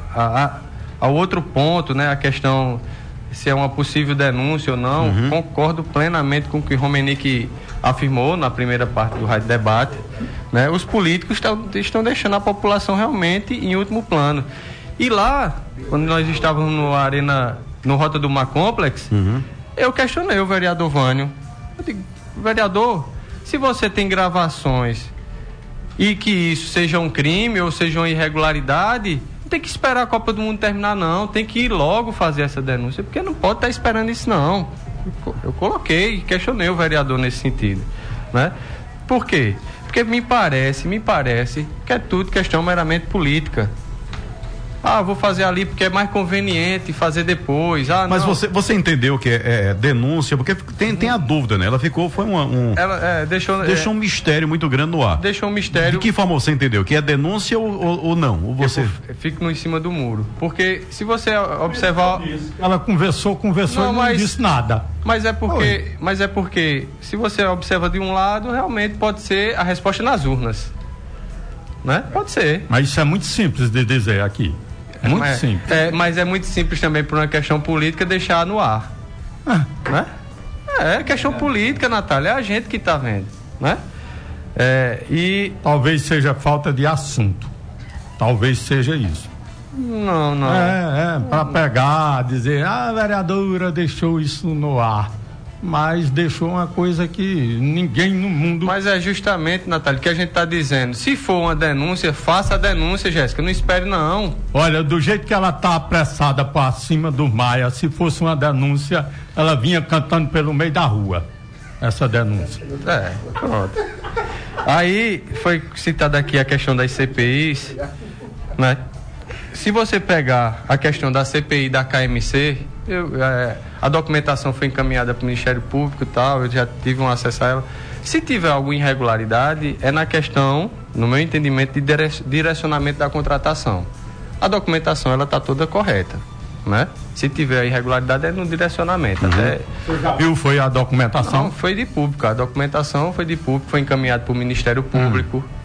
ao outro ponto, né? A questão se é uma possível denúncia ou não, concordo plenamente com o que Romenick afirmou na primeira parte do Rádio Debate, né? Os políticos estão deixando a população realmente em último plano. E lá, quando nós estávamos no Rota do Mar Complex, eu questionei o vereador Vânio. Eu digo, vereador, se você tem gravações e que isso seja um crime ou seja uma irregularidade, não tem que esperar a Copa do Mundo terminar, não. Tem que ir logo fazer essa denúncia, porque não pode estar esperando isso, não. Eu coloquei, questionei o vereador nesse sentido, né? Por quê? Porque me parece que é tudo questão meramente política. Vou fazer ali porque é mais conveniente fazer depois. Mas não. Você entendeu que é denúncia, porque tem a dúvida, né? Ela ficou, foi ela deixou um mistério muito grande no ar. Deixou um mistério. De que forma você entendeu? Que é denúncia ou não? Ou você... Eu fico em cima do muro. Porque se você observar... Ela conversou e não disse nada. Mas é porque se você observa de um lado, realmente pode ser a resposta nas urnas, né? Pode ser. Mas isso é muito simples de dizer aqui. Muito simples. Mas é muito simples também por uma questão política deixar no ar. Né? É questão política, Natália, é a gente que está vendo, né? E talvez seja falta de assunto. Talvez seja isso. Não. Para pegar, dizer, a vereadora deixou isso no ar. Mas deixou uma coisa que ninguém no mundo... Mas é justamente, Natália, que a gente está dizendo. Se for uma denúncia, faça a denúncia, Jéssica. Não espere, não. Olha, do jeito que ela está apressada para cima do Maia, se fosse uma denúncia, ela vinha cantando pelo meio da rua. Essa denúncia. Pronto. Aí foi citada aqui a questão das CPIs, né? Se você pegar a questão da CPI da KMC... a documentação foi encaminhada para o Ministério Público e tal, eu já tive um acesso a ela. Se tiver alguma irregularidade, é na questão, no meu entendimento, de direcionamento da contratação. A documentação, ela está toda correta, né? Se tiver irregularidade, é no direcionamento. Até... Você já viu, foi a documentação? Não, foi de público. A documentação foi de público, foi encaminhada para o Ministério Público,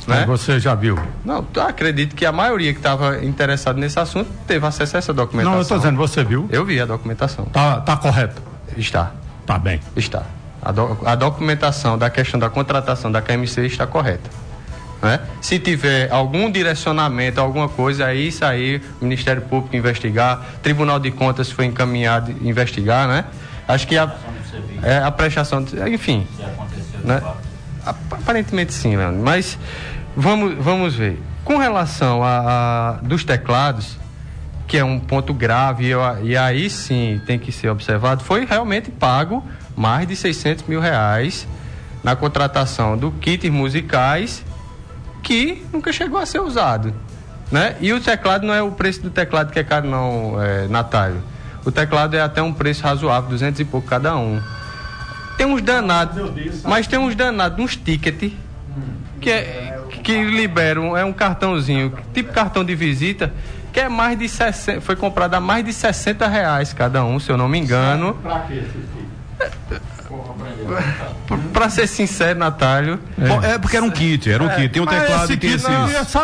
Né? Você já viu? Não, eu acredito que a maioria que estava interessada nesse assunto teve acesso a essa documentação. Não, eu estou dizendo, você viu? Eu vi a documentação. Tá correto? Está. Tá bem. Está. A documentação da questão da contratação da KMC está correta. Né? Se tiver algum direcionamento, alguma coisa, aí isso aí, o Ministério Público investigar, Tribunal de Contas foi encaminhado investigar, né? Acho que a prestação, enfim. Né? Aparentemente sim, Leandro, mas vamos ver. Com relação a dos teclados, que é um ponto grave, e aí sim tem que ser observado, foi realmente pago mais de R$600 mil na contratação do kits musicais, que nunca chegou a ser usado, né? E o teclado não é o preço do teclado que é caro não, Natália. O teclado é até um preço razoável, 200 e pouco cada um. Tem uns danados, mas tem uns danados, uns tickets que liberam, é um cartãozinho, tipo cartão de visita, que é mais de 60, foi comprado a mais de R$60 cada um, se eu não me engano. Pra que esse ticket? Pra ser sincero, Natálio. É porque era um kit, tem um teclado e tem esses.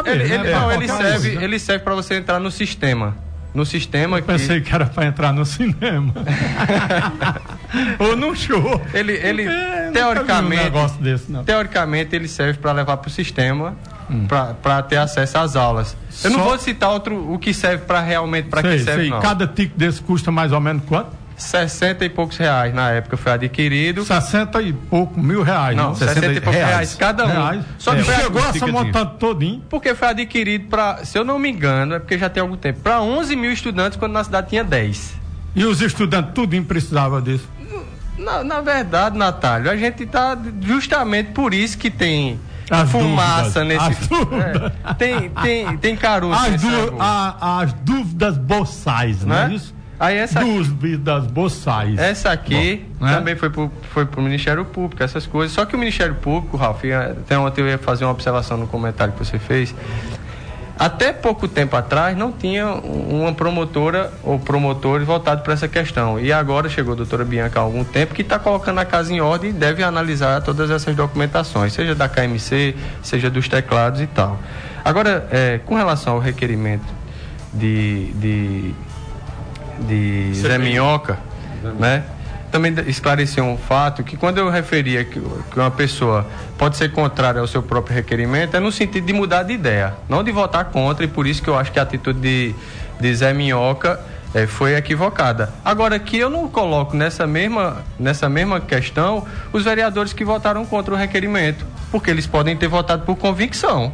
Ele serve pra você entrar no sistema. No sistema. Eu pensei que era para entrar no cinema. Ou no show. Ele teoricamente ele serve para levar para o sistema para ter acesso às aulas. Eu não vou citar o que serve para realmente para que serve não. Cada ticket desse custa mais ou menos quanto? 60 e poucos reais na época foi adquirido. 60 e pouco mil reais. Não, 60 e poucos reais cada um. Reais. Só que chegou essa montante todinho. Porque foi adquirido para, se eu não me engano, é porque já tem algum tempo, para 11 mil estudantes quando na cidade tinha 10. E os estudantes tudinho precisavam disso? Na verdade, Natálio, a gente está justamente por isso que tem as fumaça dúvidas, tem caroço. As dúvidas boçais, não é isso? Aí dúvidas boçais. Essa aqui também foi pro Ministério Público, essas coisas. Só que o Ministério Público, Ralf, até ontem eu ia fazer uma observação no comentário que você fez. Até pouco tempo atrás não tinha uma promotora ou promotores voltados para essa questão. E agora chegou a doutora Bianca há algum tempo que está colocando a casa em ordem e deve analisar todas essas documentações, seja da KMC, seja dos teclados e tal. Agora, com relação ao requerimento de Zé Minhoca, né? Também esclareceu um fato que quando eu referia que uma pessoa pode ser contrária ao seu próprio requerimento, é no sentido de mudar de ideia, não de votar contra, e por isso que eu acho que a atitude de Zé Minhoca foi equivocada. Agora, que eu não coloco nessa mesma questão os vereadores que votaram contra o requerimento, porque eles podem ter votado por convicção.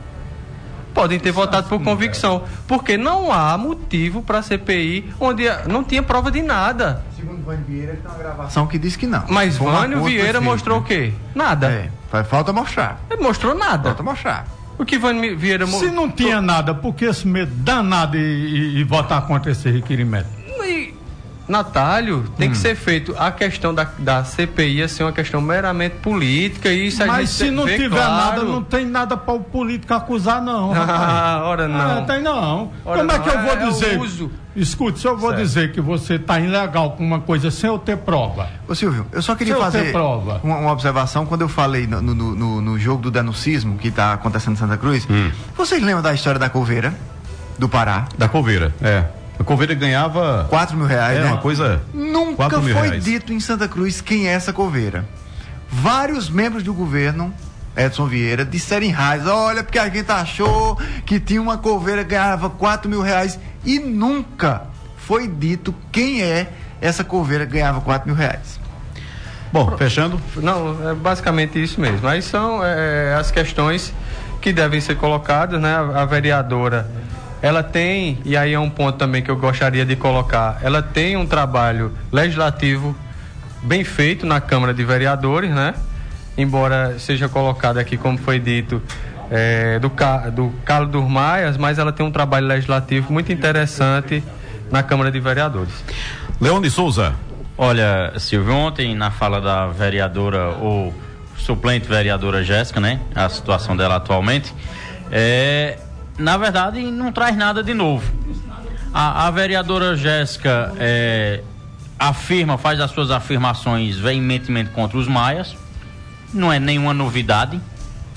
Porque não há motivo para a CPI onde não tinha prova de nada. Segundo Vânio Vieira, tem uma gravação que diz que não. Mas Vânio Vieira mostrou o quê? Nada. Falta mostrar. Ele mostrou nada. Falta mostrar. O que Vânio Vieira mostrou? Se não tinha nada, por que esse medo danado e votar contra esse requerimento? Natálio, tem que ser feito a questão da CPI ser uma questão meramente política e isso. Mas se não tiver nada, não tem nada para o político acusar não, rapaz. Ora não. Tem não. Como é que eu vou dizer? Escute, se eu vou dizer que você está ilegal com uma coisa sem eu ter prova. Ô Silvio, eu só queria fazer uma observação quando eu falei no jogo do denuncismo que está acontecendo em Santa Cruz. Vocês lembram da história da coveira do Pará? Da coveira, A coveira ganhava R$4 mil, né? Uma coisa. Nunca foi dito em Santa Cruz quem é essa coveira. Vários membros do governo, Edson Vieira, disseram em raiz: olha, porque a gente achou que tinha uma coveira que ganhava R$4 mil e nunca foi dito quem é essa coveira que ganhava R$4 mil. Bom, fechando? Não, é basicamente isso mesmo. Mas são as questões que devem ser colocadas, né? A vereadora, ela tem, e aí é um ponto também que eu gostaria de colocar, ela tem um trabalho legislativo bem feito na Câmara de Vereadores, né? Embora seja colocado aqui, como foi dito, do Carlos dos Maias, mas ela tem um trabalho legislativo muito interessante na Câmara de Vereadores. Leone Souza. Olha, Silvio, ontem na fala da vereadora, ou suplente vereadora Jéssica, né? A situação dela atualmente, na verdade, não traz nada de novo. A vereadora Jéssica faz as suas afirmações veementemente contra os maias. Não é nenhuma novidade.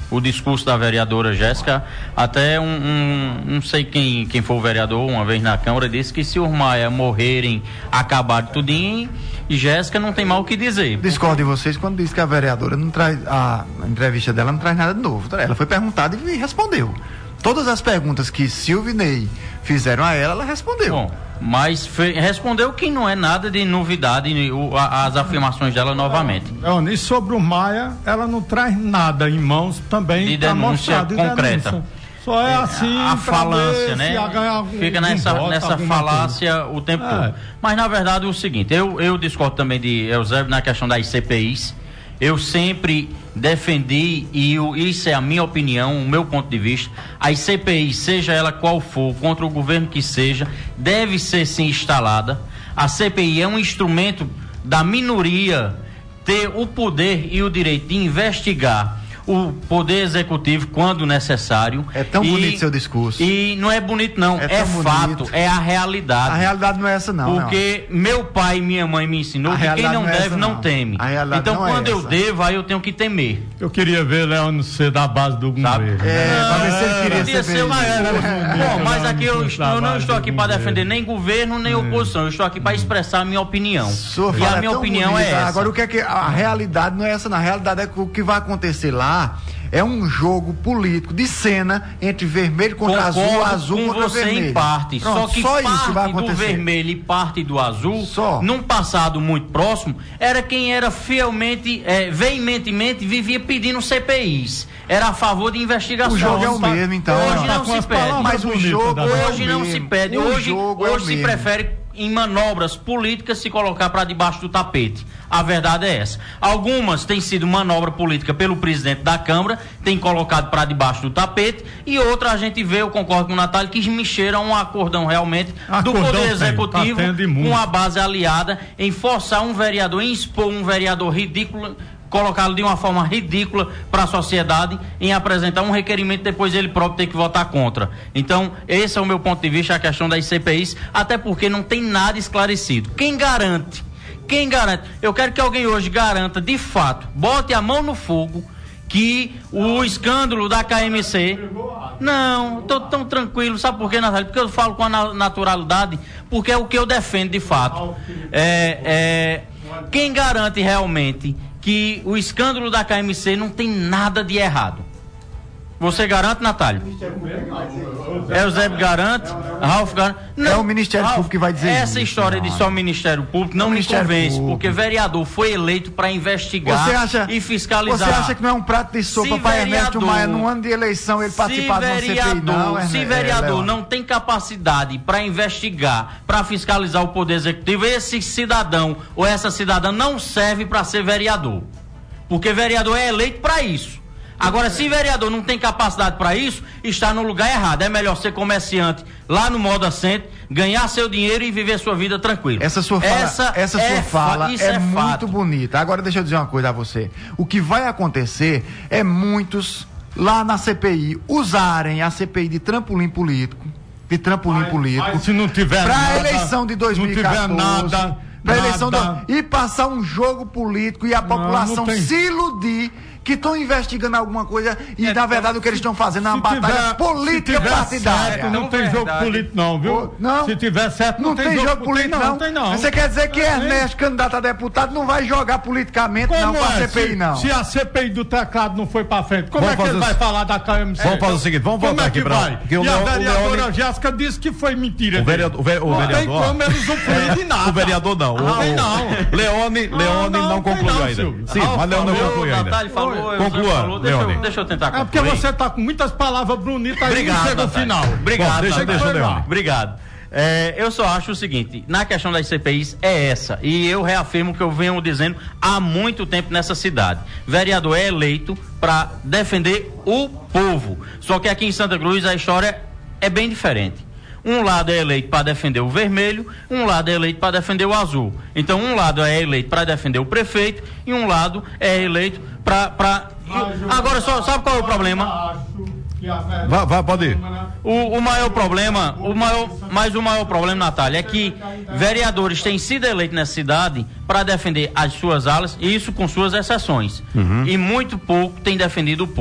o discurso da vereadora Jéssica. Até não sei quem foi o vereador, uma vez na Câmara, disse que se os Maia morrerem, acabar tudinho, e Jéssica não tem mal o que dizer. Discordo de vocês quando diz que a vereadora não traz, a entrevista dela não traz nada de novo. Ela foi perguntada e respondeu. Todas as perguntas que Silvio e Ney fizeram a ela respondeu. Bom, mas respondeu que não é nada de novidade as afirmações dela novamente. E sobre o Maia, ela não traz nada em mãos também de denúncia concreta. Denúncia. Só é assim a falância, né? Fica nessa falácia o tempo todo. Mas na verdade é o seguinte, eu discordo também de Eusébio na questão das CPIs. Eu sempre defendi, e isso é a minha opinião, o meu ponto de vista, as CPIs, seja ela qual for, contra o governo que seja, deve ser sim instalada. A CPI é um instrumento da minoria ter o poder e o direito de investigar o poder executivo quando necessário. É tão bonito seu discurso. E não é bonito não, é fato, é a realidade. A realidade não é essa não. Porque meu pai e minha mãe me ensinou que quem não deve não teme. Então quando eu devo, aí eu tenho que temer. Eu queria ver Leônio ser da base do governo. Pra ver se ele queria ser Bom, mas aqui eu não estou aqui para defender nem governo, nem oposição. Eu estou aqui para expressar a minha opinião. E a minha opinião é essa. Agora o que é que a realidade não é essa, na realidade é que o que vai acontecer lá é um jogo político de cena entre vermelho contra azul, azul contra vermelho. Em parte. Pronto, só que só parte isso vai acontecer. Do vermelho e parte do azul, num passado muito próximo, era quem era veementemente vivia pedindo CPIs. Era a favor de investigação. O jogo é o mesmo, então. Hoje não se pede. Mas o jogo hoje não se pede. Hoje se prefere, em manobras políticas, se colocar para debaixo do tapete. A verdade é essa. Algumas têm sido manobra política pelo presidente da Câmara, tem colocado para debaixo do tapete, e outra a gente vê, eu concordo com o Natália, que mexeram um acordão realmente do Poder Executivo com a base aliada em forçar um vereador, em expor um vereador ridículo, colocá-lo de uma forma ridícula para a sociedade, em apresentar um requerimento, depois ele próprio ter que votar contra. Então, esse é o meu ponto de vista, a questão das CPIs, até porque não tem nada esclarecido. Quem garante? Eu quero que alguém hoje garanta, de fato, bote a mão no fogo, que o escândalo da KMC... Não, estou tão tranquilo. Sabe por quê, Natália? Porque eu falo com a naturalidade, porque é o que eu defendo de fato. Quem garante realmente que o escândalo da KMC não tem nada de errado? Você garante, Natália? Eusébio garante, Ralf garante. Não, é o Ministério Público que vai dizer isso. Essa história de só o Ministério Público não me convence, porque vereador foi eleito para investigar e fiscalizar. Você acha que não é um prato de sopa para Ernesto Maia, num ano de eleição, ele participar de uma CPI, não? Se vereador não tem capacidade para investigar, para fiscalizar o Poder Executivo, esse cidadão ou essa cidadã não serve para ser vereador. Porque vereador é eleito para isso. Agora, se vereador não tem capacidade para isso, está no lugar errado. É melhor ser comerciante lá no Moda Center, ganhar seu dinheiro e viver sua vida tranquila. Essa sua fala é muito bonita. Agora, deixa eu dizer uma coisa a você. O que vai acontecer é muitos lá na CPI usarem a CPI de trampolim político. Mas se não tiver para a eleição de 2014. Não tiver nada. Para a eleição e passar um jogo político e a população se iludir que estão investigando alguma coisa e na verdade o que eles estão fazendo é uma batalha política partidária. Certo, não tem jogo político não, viu? Não. Se tiver certo, não tem jogo político não. Tem não. Você quer dizer que Ernesto, candidato a deputado, não vai jogar politicamente não para a CPI não? Se a CPI do teclado não foi para frente, como é que ele vai falar da KMC? Vamos fazer o seguinte, vamos voltar aqui para... E a vereadora Jéssica disse que foi mentira. O vereador... Não tem como eles usufruir de nada. O vereador não. Leone não concluiu ainda. Sim, mas Leone não concluiu ainda. Natália falou, conclua. Deixa eu tentar concluir. É porque você tá com muitas palavras bonitas aí e chega no final. Obrigado, deixa Leone. Obrigado. Eu só acho o seguinte, na questão das CPIs é essa, e eu reafirmo que eu venho dizendo há muito tempo nessa cidade. Vereador é eleito para defender o povo. Só que aqui em Santa Cruz a história é bem diferente. Um lado é eleito para defender o vermelho, um lado é eleito para defender o azul. Então, um lado é eleito para defender o prefeito e um lado é eleito para... Agora, sabe qual é o problema? Vá, pode ir. O maior problema, o maior problema, Natália, é que vereadores têm sido eleitos nessa cidade para defender as suas alas, e isso com suas exceções. E muito pouco tem defendido o povo.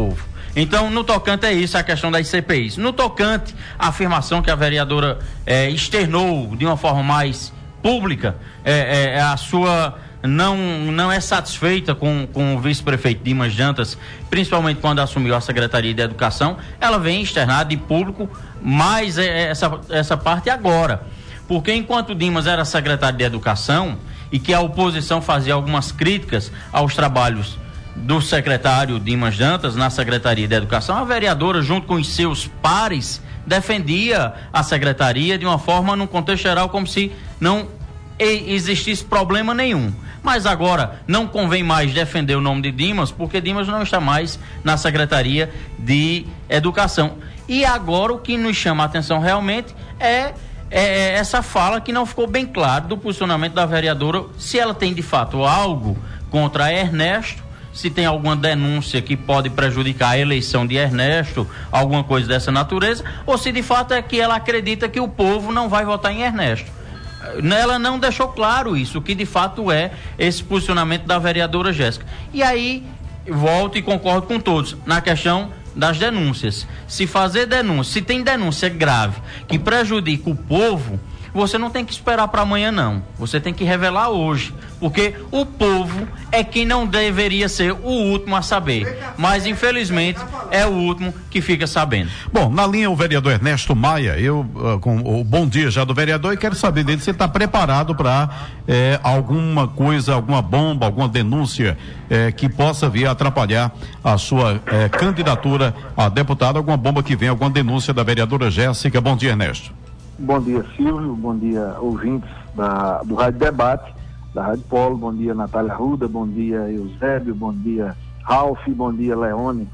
Então, no tocante é isso, a questão das CPIs. No tocante, a afirmação que a vereadora externou de uma forma mais pública, a sua não é satisfeita com o vice-prefeito Dimas Dantas, principalmente quando assumiu a Secretaria de Educação. Ela vem externar de público mais essa parte agora, porque enquanto Dimas era secretário de Educação e que a oposição fazia algumas críticas aos trabalhos do secretário Dimas Dantas na Secretaria de Educação, a vereadora, junto com os seus pares, defendia a secretaria de uma forma, num contexto geral, como se não existisse problema nenhum. Mas agora não convém mais defender o nome de Dimas, porque Dimas não está mais na Secretaria de Educação. E agora o que nos chama a atenção realmente é essa fala que não ficou bem claro do posicionamento da vereadora, se ela tem de fato algo contra Ernesto, se tem alguma denúncia que pode prejudicar a eleição de Ernesto, alguma coisa dessa natureza, ou se de fato é que ela acredita que o povo não vai votar em Ernesto. Ela não deixou claro isso, o que de fato é esse posicionamento da vereadora Jéssica. E aí, volto e concordo com todos, na questão das denúncias. Se fazer denúncia, se tem denúncia grave que prejudica o povo, você não tem que esperar para amanhã, não. Você tem que revelar hoje, porque o povo é quem não deveria ser o último a saber, mas infelizmente é o último que fica sabendo. Bom, na linha o vereador Ernesto Maia, com o bom dia já do vereador, e quero saber dele se ele está preparado para alguma coisa, alguma bomba, alguma denúncia que possa vir a atrapalhar a sua candidatura a deputado, alguma bomba que venha, alguma denúncia da vereadora Jéssica. Bom dia, Ernesto. Bom dia, Silvio, bom dia, ouvintes do Rádio Debate, da Rádio Polo, bom dia, Natália Arruda, bom dia, Eusébio, bom dia, Ralf, bom dia, Leone.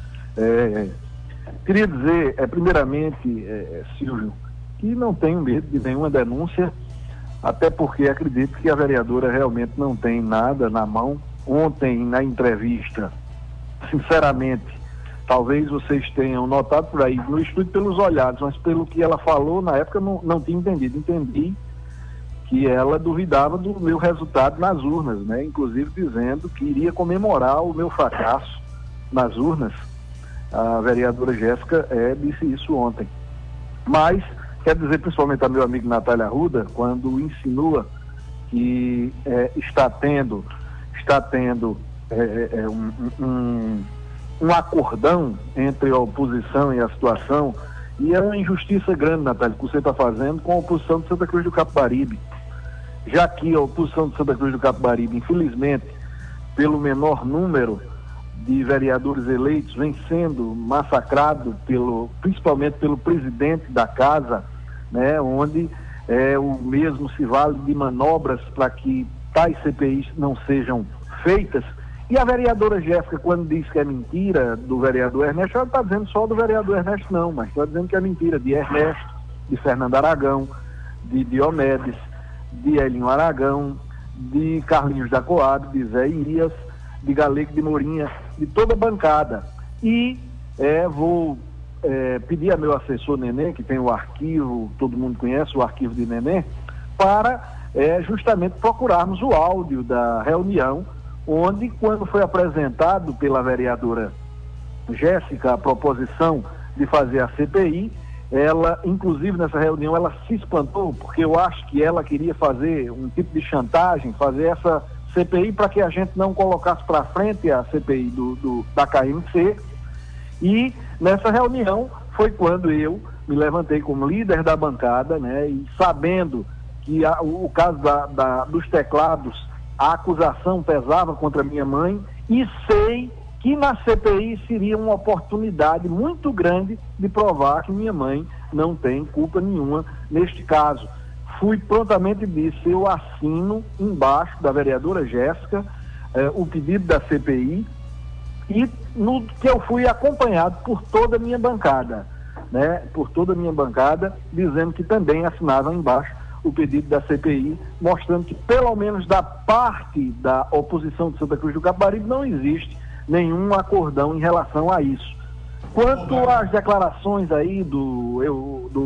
Queria dizer, primeiramente, Silvio, que não tenho medo de nenhuma denúncia, até porque acredito que a vereadora realmente não tem nada na mão. Ontem, na entrevista, sinceramente, talvez vocês tenham notado por aí no estúdio pelos olhares, mas pelo que ela falou na época não tinha entendido. Entendi que ela duvidava do meu resultado nas urnas, né? Inclusive dizendo que iria comemorar o meu fracasso nas urnas. A vereadora Jéssica disse isso ontem. Mas quero dizer principalmente a meu amigo Natália Arruda, quando insinua que está tendo um acordão entre a oposição e a situação, e é uma injustiça grande, Natália, que você está fazendo com a oposição de Santa Cruz do Capibaribe, já que a oposição de Santa Cruz do Capibaribe, infelizmente, pelo menor número de vereadores eleitos, vem sendo massacrado principalmente pelo presidente da casa, né, onde o mesmo se vale de manobras para que tais CPIs não sejam feitas. E a vereadora Jéssica, quando diz que é mentira do vereador Ernesto, ela está dizendo só do vereador Ernesto não, mas está dizendo que é mentira de Ernesto, de Fernando Aragão, de Diomedes, de Elinho Aragão, de Carlinhos da Coab, de Zé Irias, de Galego de Mourinha, de toda a bancada. E vou pedir a meu assessor Nenê, que tem o arquivo, todo mundo conhece o arquivo de Nenê, para justamente procurarmos o áudio da reunião, onde, quando foi apresentado pela vereadora Jéssica a proposição de fazer a CPI, ela, inclusive nessa reunião, ela se espantou, porque eu acho que ela queria fazer um tipo de chantagem, fazer essa CPI para que a gente não colocasse para frente a CPI da KMC. E nessa reunião foi quando eu me levantei como líder da bancada, né, e sabendo que o caso dos teclados, a acusação pesava contra minha mãe, e sei que na CPI seria uma oportunidade muito grande de provar que minha mãe não tem culpa nenhuma neste caso. Fui prontamente e disse, eu assino embaixo da vereadora Jéssica o pedido da CPI, e no que eu fui acompanhado por toda a minha bancada, né? Por toda a minha bancada, dizendo que também assinava embaixo o pedido da CPI, mostrando que pelo menos da parte da oposição de Santa Cruz do Capibaribe não existe nenhum acordão em relação a isso. Quanto às declarações aí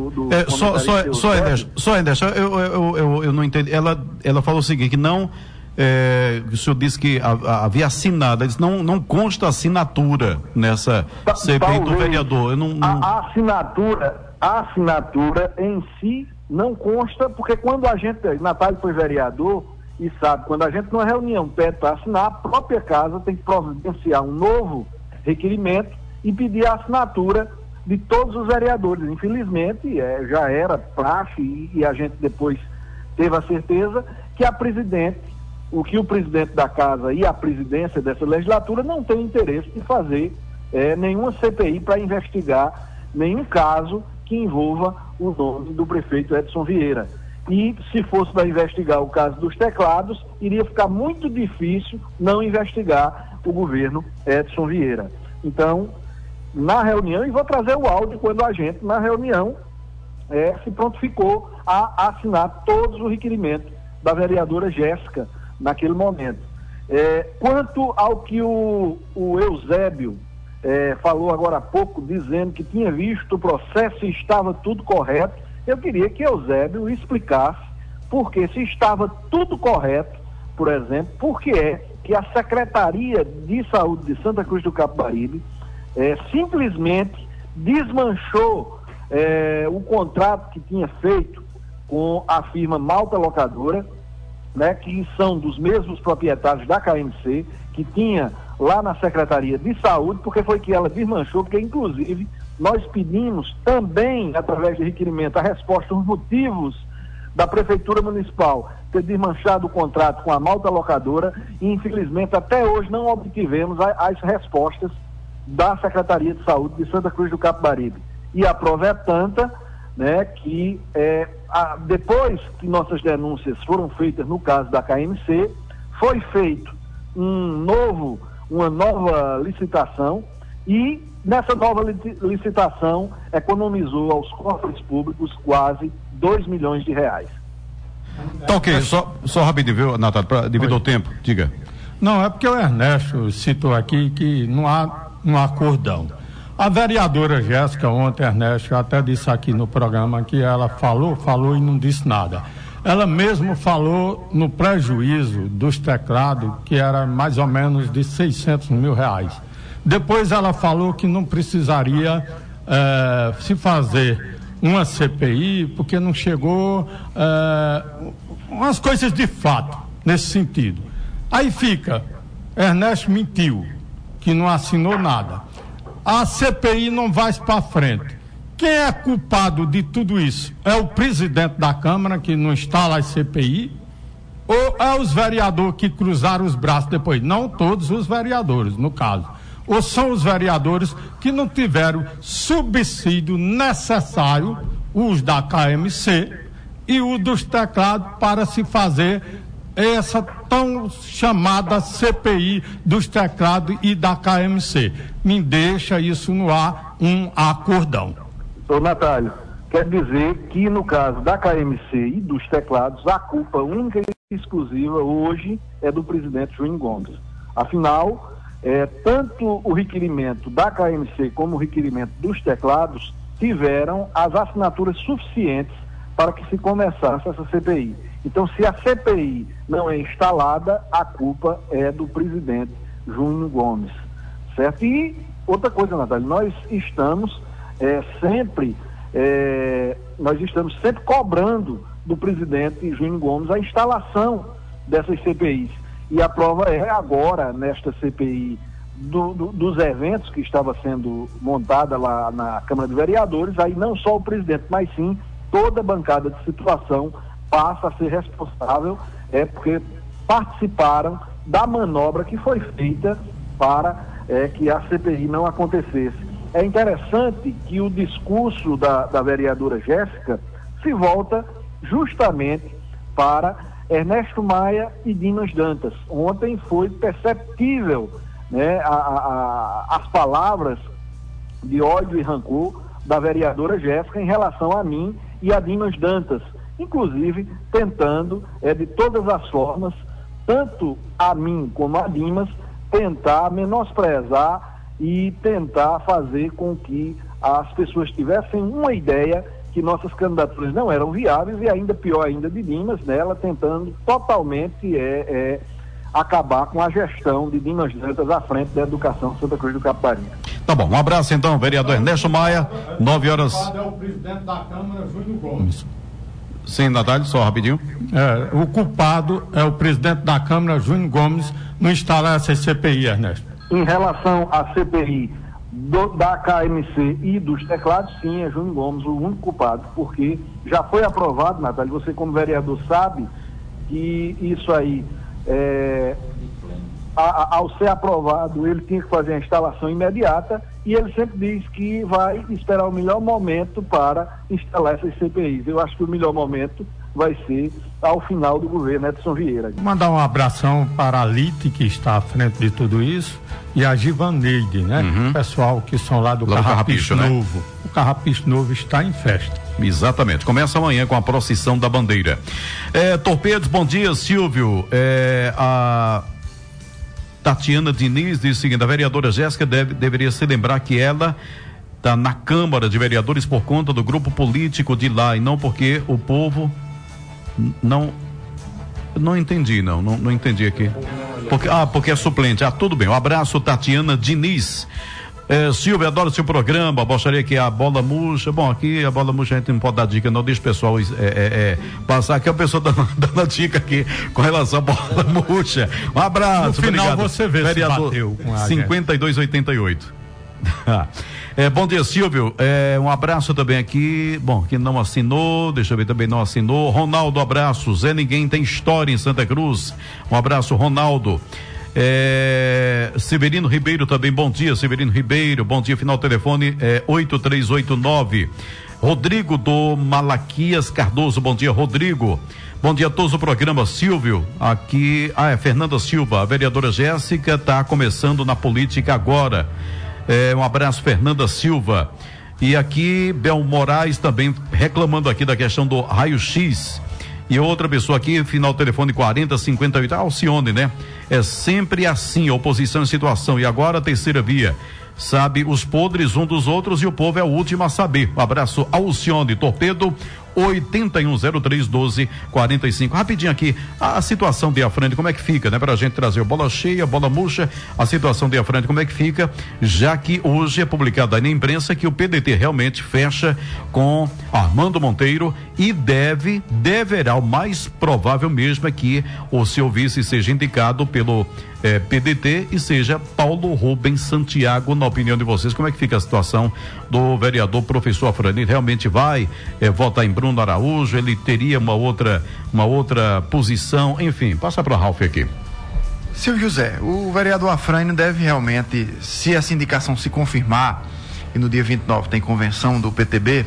só Ernesto, eu não entendi. Ela falou o seguinte, que não o senhor disse que havia assinado, ele disse, não consta assinatura nessa CPI do vereador. A assinatura em si não consta, porque quando a gente, Natália foi vereador e sabe, quando a gente numa reunião pede para assinar, a própria casa tem que providenciar um novo requerimento e pedir a assinatura de todos os vereadores. Infelizmente, já era praxe e a gente depois teve a certeza que o presidente da casa e a presidência dessa legislatura não tem interesse de fazer nenhuma CPI para investigar nenhum caso que envolva o nome do prefeito Edson Vieira. E se fosse para investigar o caso dos teclados, iria ficar muito difícil não investigar o governo Edson Vieira. Então, na reunião, e vou trazer o áudio quando a gente, na reunião, se prontificou a assinar todos os requerimentos da vereadora Jéssica naquele momento. Quanto ao que o Eusébio falou agora há pouco, dizendo que tinha visto o processo e estava tudo correto, eu queria que Eusébio explicasse porque, se estava tudo correto, por exemplo, por que é que a Secretaria de Saúde de Santa Cruz do Capibaribe simplesmente desmanchou o contrato que tinha feito com a firma Malta Locadora, né, que são dos mesmos proprietários da KMC, que tinha lá na Secretaria de Saúde, porque foi que ela desmanchou, porque inclusive nós pedimos também, através de requerimento, a resposta aos motivos da Prefeitura Municipal ter desmanchado o contrato com a Malta Locadora, e infelizmente até hoje não obtivemos as respostas da Secretaria de Saúde de Santa Cruz do Capibaribe. E a prova é tanta, né, que depois que nossas denúncias foram feitas no caso da KMC, foi feito uma nova licitação, e nessa nova licitação economizou aos cofres públicos quase 2 milhões de reais. Tá ok, só rapidinho, viu, Natália, devido ao tempo, diga. Não, é porque o Ernesto citou aqui que não há um acordão. A vereadora Jéssica, ontem, Ernesto, até disse aqui no programa que ela falou e não disse nada. Ela mesmo falou no prejuízo dos teclados, que era mais ou menos de 600 mil reais. Depois ela falou que não precisaria se fazer uma CPI, porque não chegou umas coisas de fato nesse sentido. Aí fica, Ernesto mentiu, que não assinou nada. A CPI não vai para frente. Quem é culpado de tudo isso? É o presidente da Câmara, que não instala a CPI? Ou é os vereadores que cruzaram os braços depois? Não todos os vereadores, no caso. Ou são os vereadores que não tiveram subsídio necessário, os da KMC e o dos teclados, para se fazer essa tão chamada CPI dos teclados e da KMC. Me deixa isso no ar, um acordão. Ô Natália, quer dizer que no caso da KMC e dos teclados, a culpa única e exclusiva hoje é do presidente Juninho Gomes. Afinal, tanto o requerimento da KMC como o requerimento dos teclados tiveram as assinaturas suficientes para que se começasse essa CPI. Então, se a CPI não é instalada, a culpa é do presidente Juninho Gomes, certo? E outra coisa, Natália, nós estamos sempre cobrando do presidente Juninho Gomes a instalação dessas CPIs. E a prova é agora, nesta CPI dos eventos que estava sendo montada lá na Câmara de Vereadores, aí não só o presidente, mas sim toda a bancada de situação passa a ser responsável, porque participaram da manobra que foi feita para que a CPI não acontecesse. É interessante que o discurso da vereadora Jéssica se volta justamente para Ernesto Maia e Dimas Dantas. Ontem foi perceptível, né, as palavras de ódio e rancor da vereadora Jéssica em relação a mim e a Dimas Dantas, inclusive tentando, de todas as formas, tanto a mim como a Dimas, tentar menosprezar e tentar fazer com que as pessoas tivessem uma ideia que nossas candidaturas não eram viáveis e ainda pior ainda de Dimas, né, ela tentando totalmente acabar com a gestão de Dimas Dantas à frente da educação de Santa Cruz do Capibaribe. Tá bom, um abraço então, vereador Ernesto Maia, 9 horas. É o presidente da Câmara, Júnior Gomes. Sim, Natália, só rapidinho. O culpado é o presidente da Câmara, Júnior Gomes, não instalar essa CPI, Ernesto. Em relação à CPI da KMC e dos teclados, sim, é Júnior Gomes o único culpado, porque já foi aprovado, Natália, você como vereador sabe que isso aí, ao ser aprovado, ele tinha que fazer a instalação imediata e ele sempre diz que vai esperar o melhor momento para instalar essas CPIs. Eu acho que o melhor momento vai ser ao final do governo Edson Vieira. Vou mandar um abração para a Lite, que está à frente de tudo isso, e a Givaneide, né? O pessoal que são lá do Carrapicho Novo. Né? O Carrapicho Novo está em festa. Exatamente. Começa amanhã com a procissão da bandeira. Torpedos, bom dia, Silvio. A Tatiana Diniz diz o seguinte: a vereadora Jéssica deveria se lembrar que ela está na Câmara de Vereadores por conta do grupo político de lá e não porque o povo não entendi, não entendi aqui. Porque é suplente. Tudo bem. Um abraço, Tatiana Diniz. Silvio, adoro seu programa, gostaria que a bola murcha, bom, aqui a bola murcha a gente não pode dar dica, não, deixa o pessoal passar, aqui a pessoa dando a dica aqui com relação à bola murcha. Um abraço, no final obrigado. Você vê vereador, se bateu com a 5288. Bom dia, Silvio, um abraço também aqui, bom, que não assinou, deixa eu ver, também não assinou, Ronaldo, abraço, Zé Ninguém Tem História em Santa Cruz, um abraço, Ronaldo. Severino Ribeiro também, bom dia, Severino Ribeiro, bom dia, final telefone 8389. Rodrigo do Malaquias Cardoso, bom dia, Rodrigo. Bom dia a todos do programa, Silvio. Aqui, Fernanda Silva, a vereadora Jéssica está começando na política agora. Um abraço, Fernanda Silva. E aqui, Bel Moraes também reclamando aqui da questão do raio-x. E outra pessoa aqui, final telefone 4058, Alcione, né? É sempre assim, oposição em situação. E agora a terceira via. Sabe os podres um dos outros e o povo é o último a saber. Um abraço, Alcione, Torpedo 81031245. Rapidinho aqui, a situação de Afrânio, como é que fica, né? Pra gente trazer bola cheia, bola murcha, a situação de Afrânio, como é que fica, já que hoje é publicado aí na imprensa que o PDT realmente fecha com Armando Monteiro e deverá, o mais provável mesmo é que o seu vice seja indicado pelo PDT e seja Paulo Rubens Santiago. Na opinião de vocês, como é que fica a situação do vereador professor Afrânio? Ele realmente vai votar em Bruno Araújo? Ele teria uma outra posição? Enfim, passa para o Ralf aqui. Silvio José, o vereador Afrânio deve realmente, se essa indicação se confirmar, e no dia 29 tem convenção do PTB,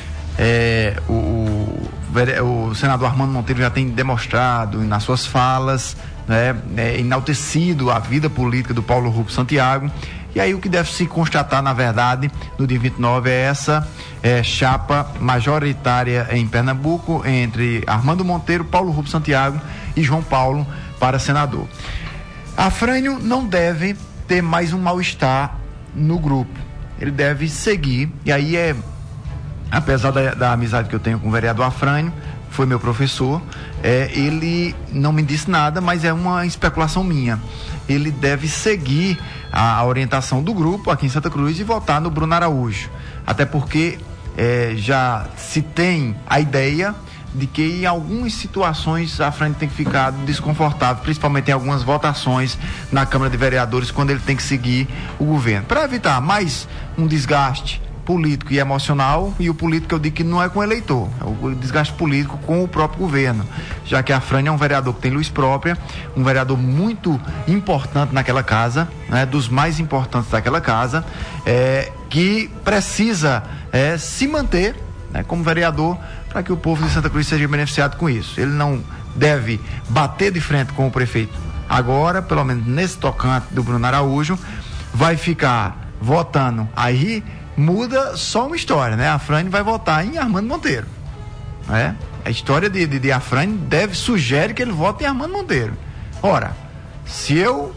o senador Armando Monteiro já tem demonstrado nas suas falas, enaltecido a vida política do Paulo Rubens Santiago, e aí o que deve se constatar, na verdade, no dia 29 é essa chapa majoritária em Pernambuco entre Armando Monteiro, Paulo Rubens Santiago e João Paulo para senador. Afrânio não deve ter mais um mal-estar no grupo, ele deve seguir, e aí apesar da amizade que eu tenho com o vereador Afrânio, foi meu professor, ele não me disse nada, mas é uma especulação minha. Ele deve seguir a orientação do grupo aqui em Santa Cruz e votar no Bruno Araújo. Até porque já se tem a ideia de que em algumas situações a frente tem que ficar desconfortável, principalmente em algumas votações na Câmara de Vereadores, quando ele tem que seguir o governo. Para evitar mais um desgaste político e emocional, e o político eu digo que não é com o eleitor, é o desgaste político com o próprio governo, já que a Afrânio é um vereador que tem luz própria, um vereador muito importante naquela casa, né, dos mais importantes daquela casa, que precisa se manter, né, como vereador, para que o povo de Santa Cruz seja beneficiado com isso. Ele não deve bater de frente com o prefeito agora, pelo menos nesse tocante do Bruno Araújo, vai ficar votando aí. Muda só uma história, né? A Afrânio vai votar em Armando Monteiro, né? A história de Afrânio sugere que ele vote em Armando Monteiro. Ora, se eu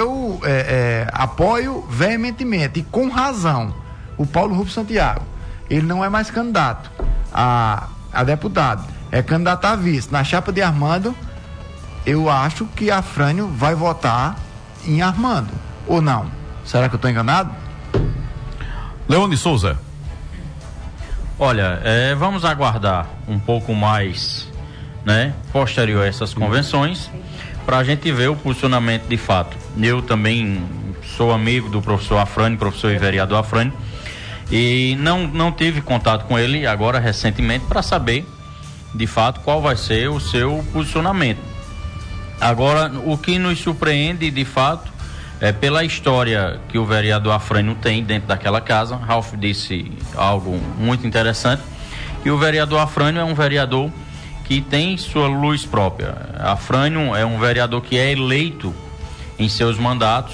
apoio veementemente e com razão o Paulo Rubens Santiago ele não é mais candidato a deputado, é candidato a vice. Na chapa de Armando, eu acho que Afrânio vai votar em Armando, ou não? Será que eu estou enganado? Leone Souza. Olha, vamos aguardar um pouco mais, né, posterior a essas convenções, para a gente ver o posicionamento de fato. Eu também sou amigo do professor Afrânio, professor e vereador Afrânio, e não tive contato com ele agora recentemente para saber de fato qual vai ser o seu posicionamento. Agora, o que nos surpreende de fato é pela história que o vereador Afrânio tem dentro daquela casa. Ralf disse algo muito interessante, que o vereador Afrânio é um vereador que tem sua luz própria. Afrânio é um vereador que é eleito em seus mandatos,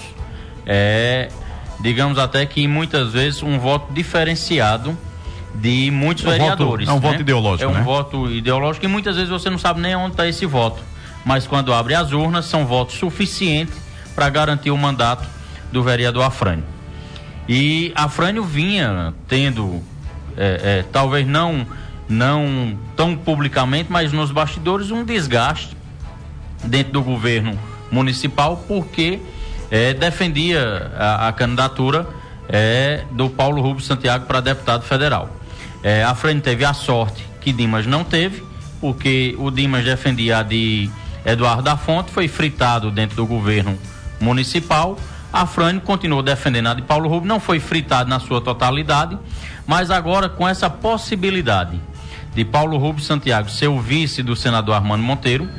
digamos até que muitas vezes um voto diferenciado de muitos vereadores. É um voto ideológico, É um voto ideológico e muitas vezes você não sabe nem onde está esse voto. Mas quando abre as urnas, são votos suficientes para garantir o mandato do vereador Afrânio. E Afrânio vinha tendo, talvez não tão publicamente, mas nos bastidores, um desgaste dentro do governo municipal, porque defendia a candidatura do Paulo Rubens Santiago para deputado federal. Afrânio teve a sorte que Dimas não teve, porque o Dimas defendia a de Eduardo da Fonte, foi fritado dentro do governo municipal. Afrânio continuou defendendo a de Paulo Rubens, não foi fritado na sua totalidade, mas agora com essa possibilidade de Paulo Rubens Santiago ser o vice do senador Armando Monteiro,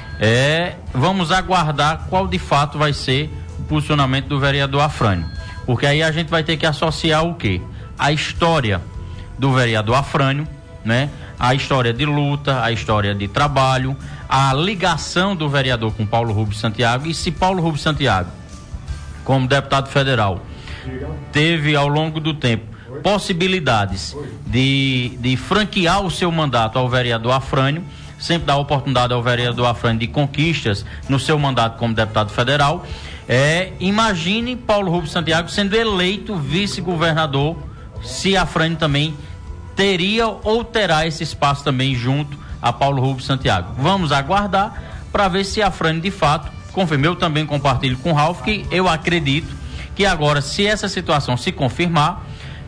vamos aguardar qual de fato vai ser o posicionamento do vereador Afrânio, porque aí a gente vai ter que associar o quê? A história do vereador Afrânio, né? A história de luta, a história de trabalho, a ligação do vereador com Paulo Rubens Santiago. E se Paulo Rubens Santiago, como deputado federal, teve ao longo do tempo possibilidades de franquear o seu mandato ao vereador Afrânio, sempre dá oportunidade ao vereador Afrânio de conquistas no seu mandato como deputado federal, imagine Paulo Rubens Santiago sendo eleito vice-governador, se Afrânio também teria ou terá esse espaço também junto a Paulo Rubens Santiago. Vamos aguardar para ver se Afrânio de fato confirma. Eu também compartilho com o Ralf que eu acredito que agora, se essa situação se confirmar,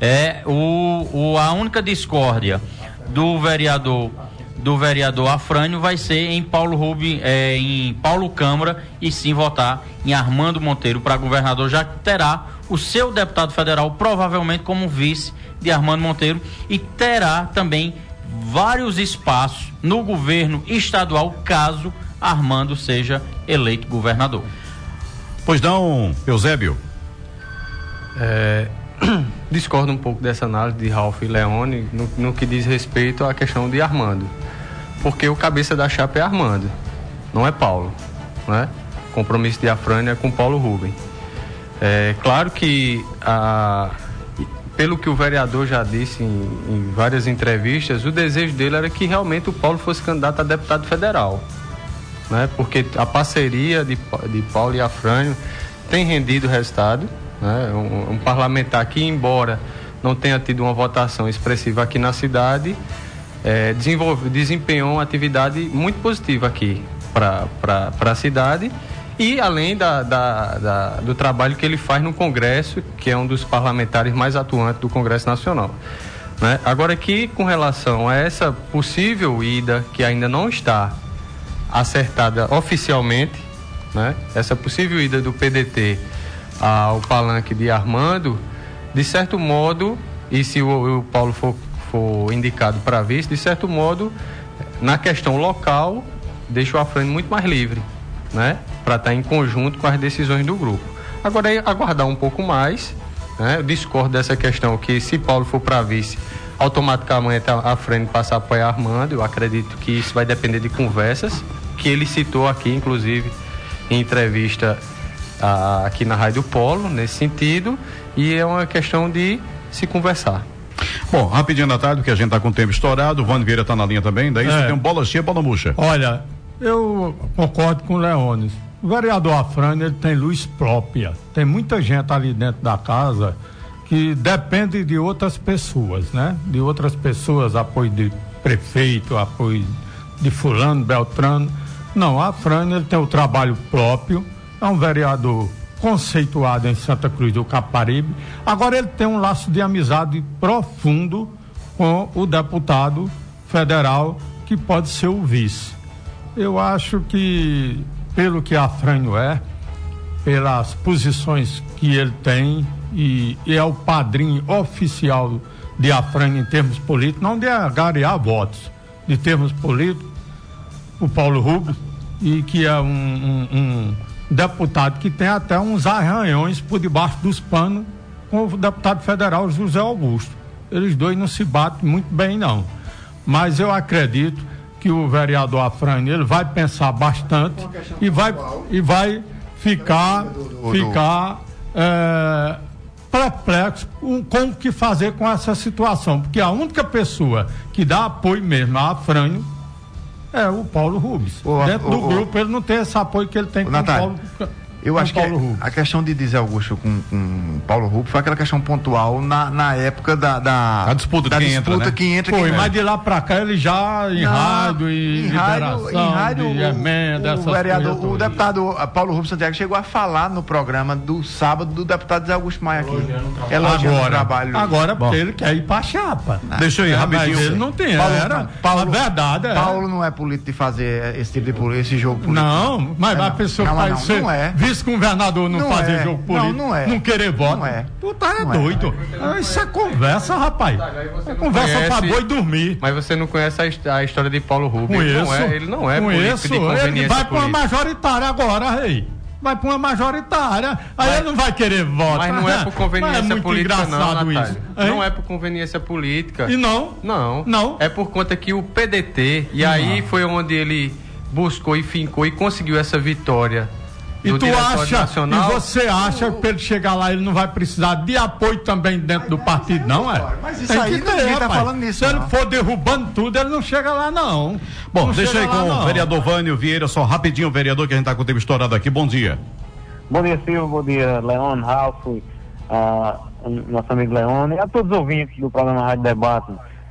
a única discórdia do vereador Afrânio vai ser em Paulo Rubens, em Paulo Câmara, e sim votar em Armando Monteiro para governador, já que terá o seu deputado federal provavelmente como vice de Armando Monteiro, e terá também vários espaços no governo estadual caso Armando seja eleito governador. Pois não, Eusébio? Discordo um pouco dessa análise de Ralf e Leone no que diz respeito à questão de Armando, porque o cabeça da chapa é Armando, não é Paulo, né? O compromisso de Afrânio é com Paulo Rubens. Claro que pelo que o vereador já disse em várias entrevistas, o desejo dele era que realmente o Paulo fosse candidato a deputado federal, né? Porque a parceria de Paulo e Afrânio tem rendido resultado, né? Um parlamentar que, embora não tenha tido uma votação expressiva aqui na cidade, desempenhou uma atividade muito positiva aqui para a cidade, e além do trabalho que ele faz no Congresso, que é um dos parlamentares mais atuantes do Congresso Nacional, né? Agora aqui, com relação a essa possível ida, que ainda não está acertada oficialmente, né? Essa possível ida do PDT ao palanque de Armando, de certo modo, e se o Paulo for indicado para vice, de certo modo, na questão local, deixa o Afrânio muito mais livre, né? Para estar em conjunto com as decisões do grupo. Agora é aguardar um pouco mais, né? Eu discordo dessa questão que, se Paulo for para vice, automaticamente a Afrânio passa a apoiar Armando. Eu acredito que isso vai depender de conversas, que ele citou aqui, inclusive, em entrevista aqui na Rádio Polo, nesse sentido, e é uma questão de se conversar. Bom, rapidinho na tarde, porque a gente está com o tempo estourado. O Vando Vieira está na linha também, daí você tem um bola cheia, bola murcha. Olha, eu concordo com o Leones. O vereador Afrânio, ele tem luz própria. Tem muita gente ali dentro da casa que depende de outras pessoas, né? De outras pessoas, apoio de prefeito, apoio de fulano, beltrano. Não, Afrânio, ele tem o trabalho próprio, é um vereador conceituado em Santa Cruz do Capibaribe. Agora ele tem um laço de amizade profundo com o deputado federal, que pode ser o vice. Eu acho que, pelo que Afrânio pelas posições que ele tem, e é o padrinho oficial de Afrânio em termos políticos, não de agariar votos, de termos políticos, o Paulo Rubens, e que é um deputado que tem até uns arranhões por debaixo dos panos com o deputado federal José Augusto. Eles dois não se batem muito bem, não. Mas eu acredito que o vereador Afrânio, ele vai pensar bastante e vai ficar perplexo com o que fazer com essa situação, porque a única pessoa que dá apoio mesmo a Afrânio é o Paulo Rubens. Dentro do grupo ele não tem esse apoio que ele tem com o Paulo. Eu acho que a questão de Zé Augusto com Paulo Rubens foi aquela questão pontual na época da disputa, da quem disputa entra, né? que entra. Foi, mas de lá pra cá ele já em rádio e liberação de emenda, o deputado Paulo Rubens Santiago chegou a falar no programa do sábado do deputado Zé Augusto Maia aqui. Elogiando o trabalho. Agora porque ele quer ir pra chapa. Deixa eu ir rapidinho. Mas ele não tem, a verdade é. Paulo não é político de fazer esse tipo de esse jogo político. Não, mas a pessoa que faz ser vice-governador não fazer jogo político, não querer voto. Tu tá doido. Isso é conversa, rapaz. É conversa pra boi dormir. Mas você não conhece a história de Paulo Rubens. Ele não é político de conveniência. Ele vai pra uma majoritária agora, rei. Vai pra uma majoritária, aí ele não vai querer voto. Mas não é por conveniência política, não, isso. Não é por conveniência política. E não? Não. É por conta que o PDT, e aí foi onde ele buscou e fincou e conseguiu essa vitória. E tu acha, nacional, e você acha que para ele chegar lá ele não vai precisar de apoio também dentro do partido, não é? Mas isso aí ninguém tá falando nisso. Se ele for derrubando tudo, ele não chega lá, não. Bom, deixa aí com o vereador Vânio Vieira, só rapidinho, vereador, que a gente tá com o tempo estourado aqui. Bom dia. Bom dia, Silvio. Bom dia, Leon, Ralf, nosso amigo Leon, e a todos os ouvintes do programa Rádio Debate.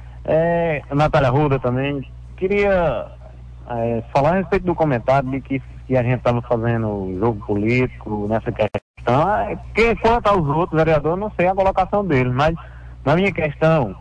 Natália Ruda também. Queria falar a respeito do comentário de que a gente estava fazendo jogo político nessa questão. Quanto aos outros vereadores, não sei a colocação deles, mas na minha questão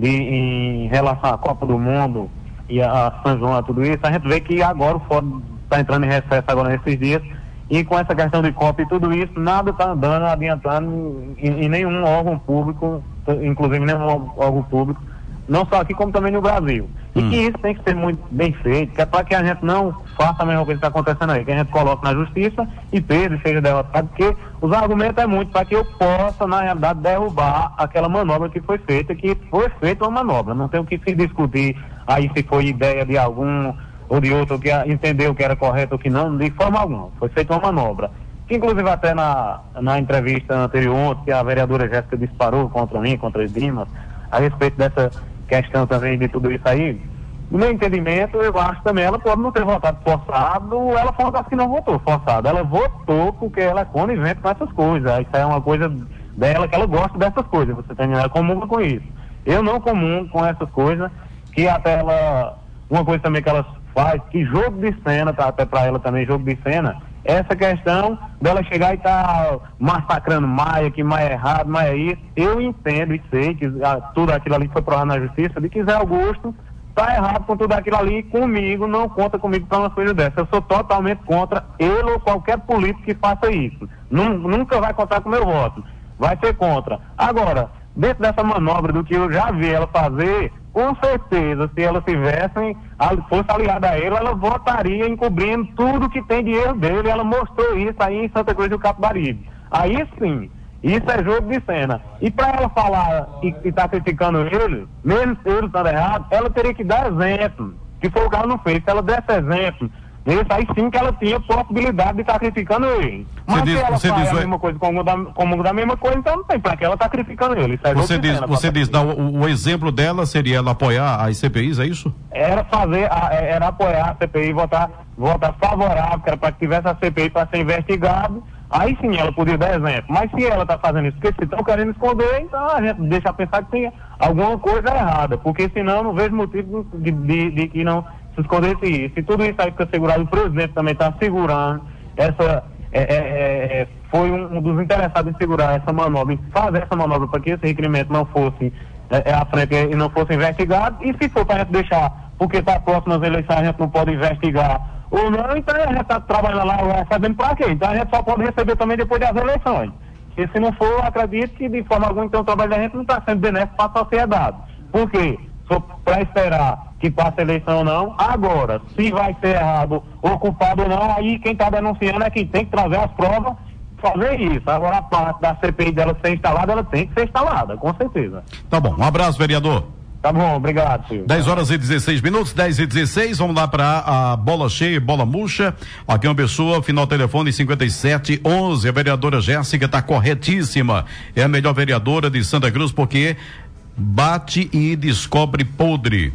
em relação à Copa do Mundo e a São João, a tudo isso, a gente vê que agora o Fórum está entrando em recesso agora nesses dias, e com essa questão de Copa e tudo isso, nada está andando, adiantando em nenhum órgão público, inclusive nenhum órgão público, não só aqui como também no Brasil. E que isso tem que ser muito bem feito, que é para que a gente não faça a mesma coisa que está acontecendo aí, que a gente coloque na justiça e Pedro seja derrotado, porque os argumentos é muito para que eu possa, na realidade, derrubar aquela manobra que foi feita uma manobra. Não tem o que se discutir aí se foi ideia de algum ou de outro que entendeu que era correto ou que não, de forma alguma. Foi feita uma manobra. Que inclusive até na entrevista anterior, que a vereadora Jéssica disparou contra mim, contra as Dimas, a respeito dessa questão também de tudo isso aí, no meu entendimento, eu acho também, ela pode não ter votado forçado, ela foi uma das que não votou forçado, ela votou porque ela é conivente com essas coisas, isso é uma coisa dela, que ela gosta dessas coisas, você tem, ela comunga com isso. Eu não comungo com essas coisas, que até ela, uma coisa também que ela faz, que jogo de cena, tá até pra ela também, jogo de cena, essa questão dela chegar e tá massacrando Maia, que Maia é errado, Maia é isso, eu entendo e sei que tudo aquilo ali foi provado na justiça, de que Zé Augusto tá errado com tudo aquilo ali, comigo, não conta comigo para uma coisa dessa, eu sou totalmente contra ele ou qualquer político que faça isso, nunca vai contar com o meu voto, vai ser contra. Agora, dentro dessa manobra do que eu já vi ela fazer, com certeza, se ela fosse aliada a ele, ela votaria encobrindo tudo que tem de erro dele. Ela mostrou isso aí em Santa Cruz do Capibaribe. Aí sim, isso é jogo de cena. E para ela falar e tá criticando ele, mesmo ele estando errado, ela teria que dar exemplo, que foi o que ela não fez. Se ela desse exemplo, isso aí sim que ela tinha possibilidade de estar criticando ele. Mas se ela faz a mesma coisa como da mesma coisa, então não tem pra que ela tá criticando ele. Você diz, o exemplo dela seria ela apoiar as CPIs, é isso? Era apoiar a CPI, votar favorável, que era para que tivesse a CPI para ser investigado, aí sim ela poderia dar exemplo. Mas se ela está fazendo isso porque se estão querendo esconder, então a gente deixa pensar que tem alguma coisa errada, porque senão não vejo motivo de que não se escondesse isso. Se tudo isso aí fica segurado, o presidente também está segurando foi um dos interessados em segurar essa manobra, em fazer essa manobra para que esse requerimento não fosse à frente e não fosse investigado. E se for para a gente deixar, porque está próximo às eleições, a gente não pode investigar ou não, então a gente está trabalhando lá recebendo para quê? Então a gente só pode receber também depois das eleições. E se não for, acredito que de forma alguma então o trabalho da gente não está sendo benéfico para a sociedade. Por quê? Só para esperar que passe a eleição ou não. Agora, se vai ser errado ou culpado ou não, aí quem está denunciando é quem tem que trazer as provas, fazer isso. Agora a parte da CPI dela ser instalada, ela tem que ser instalada, com certeza. Tá bom, um abraço, vereador. Tá bom, obrigado, Silvio. 10h16, 10h16, vamos lá para a bola cheia, bola murcha. Aqui uma pessoa, final telefone 5711. A vereadora Jéssica está corretíssima. É a melhor vereadora de Santa Cruz porque bate e descobre podre.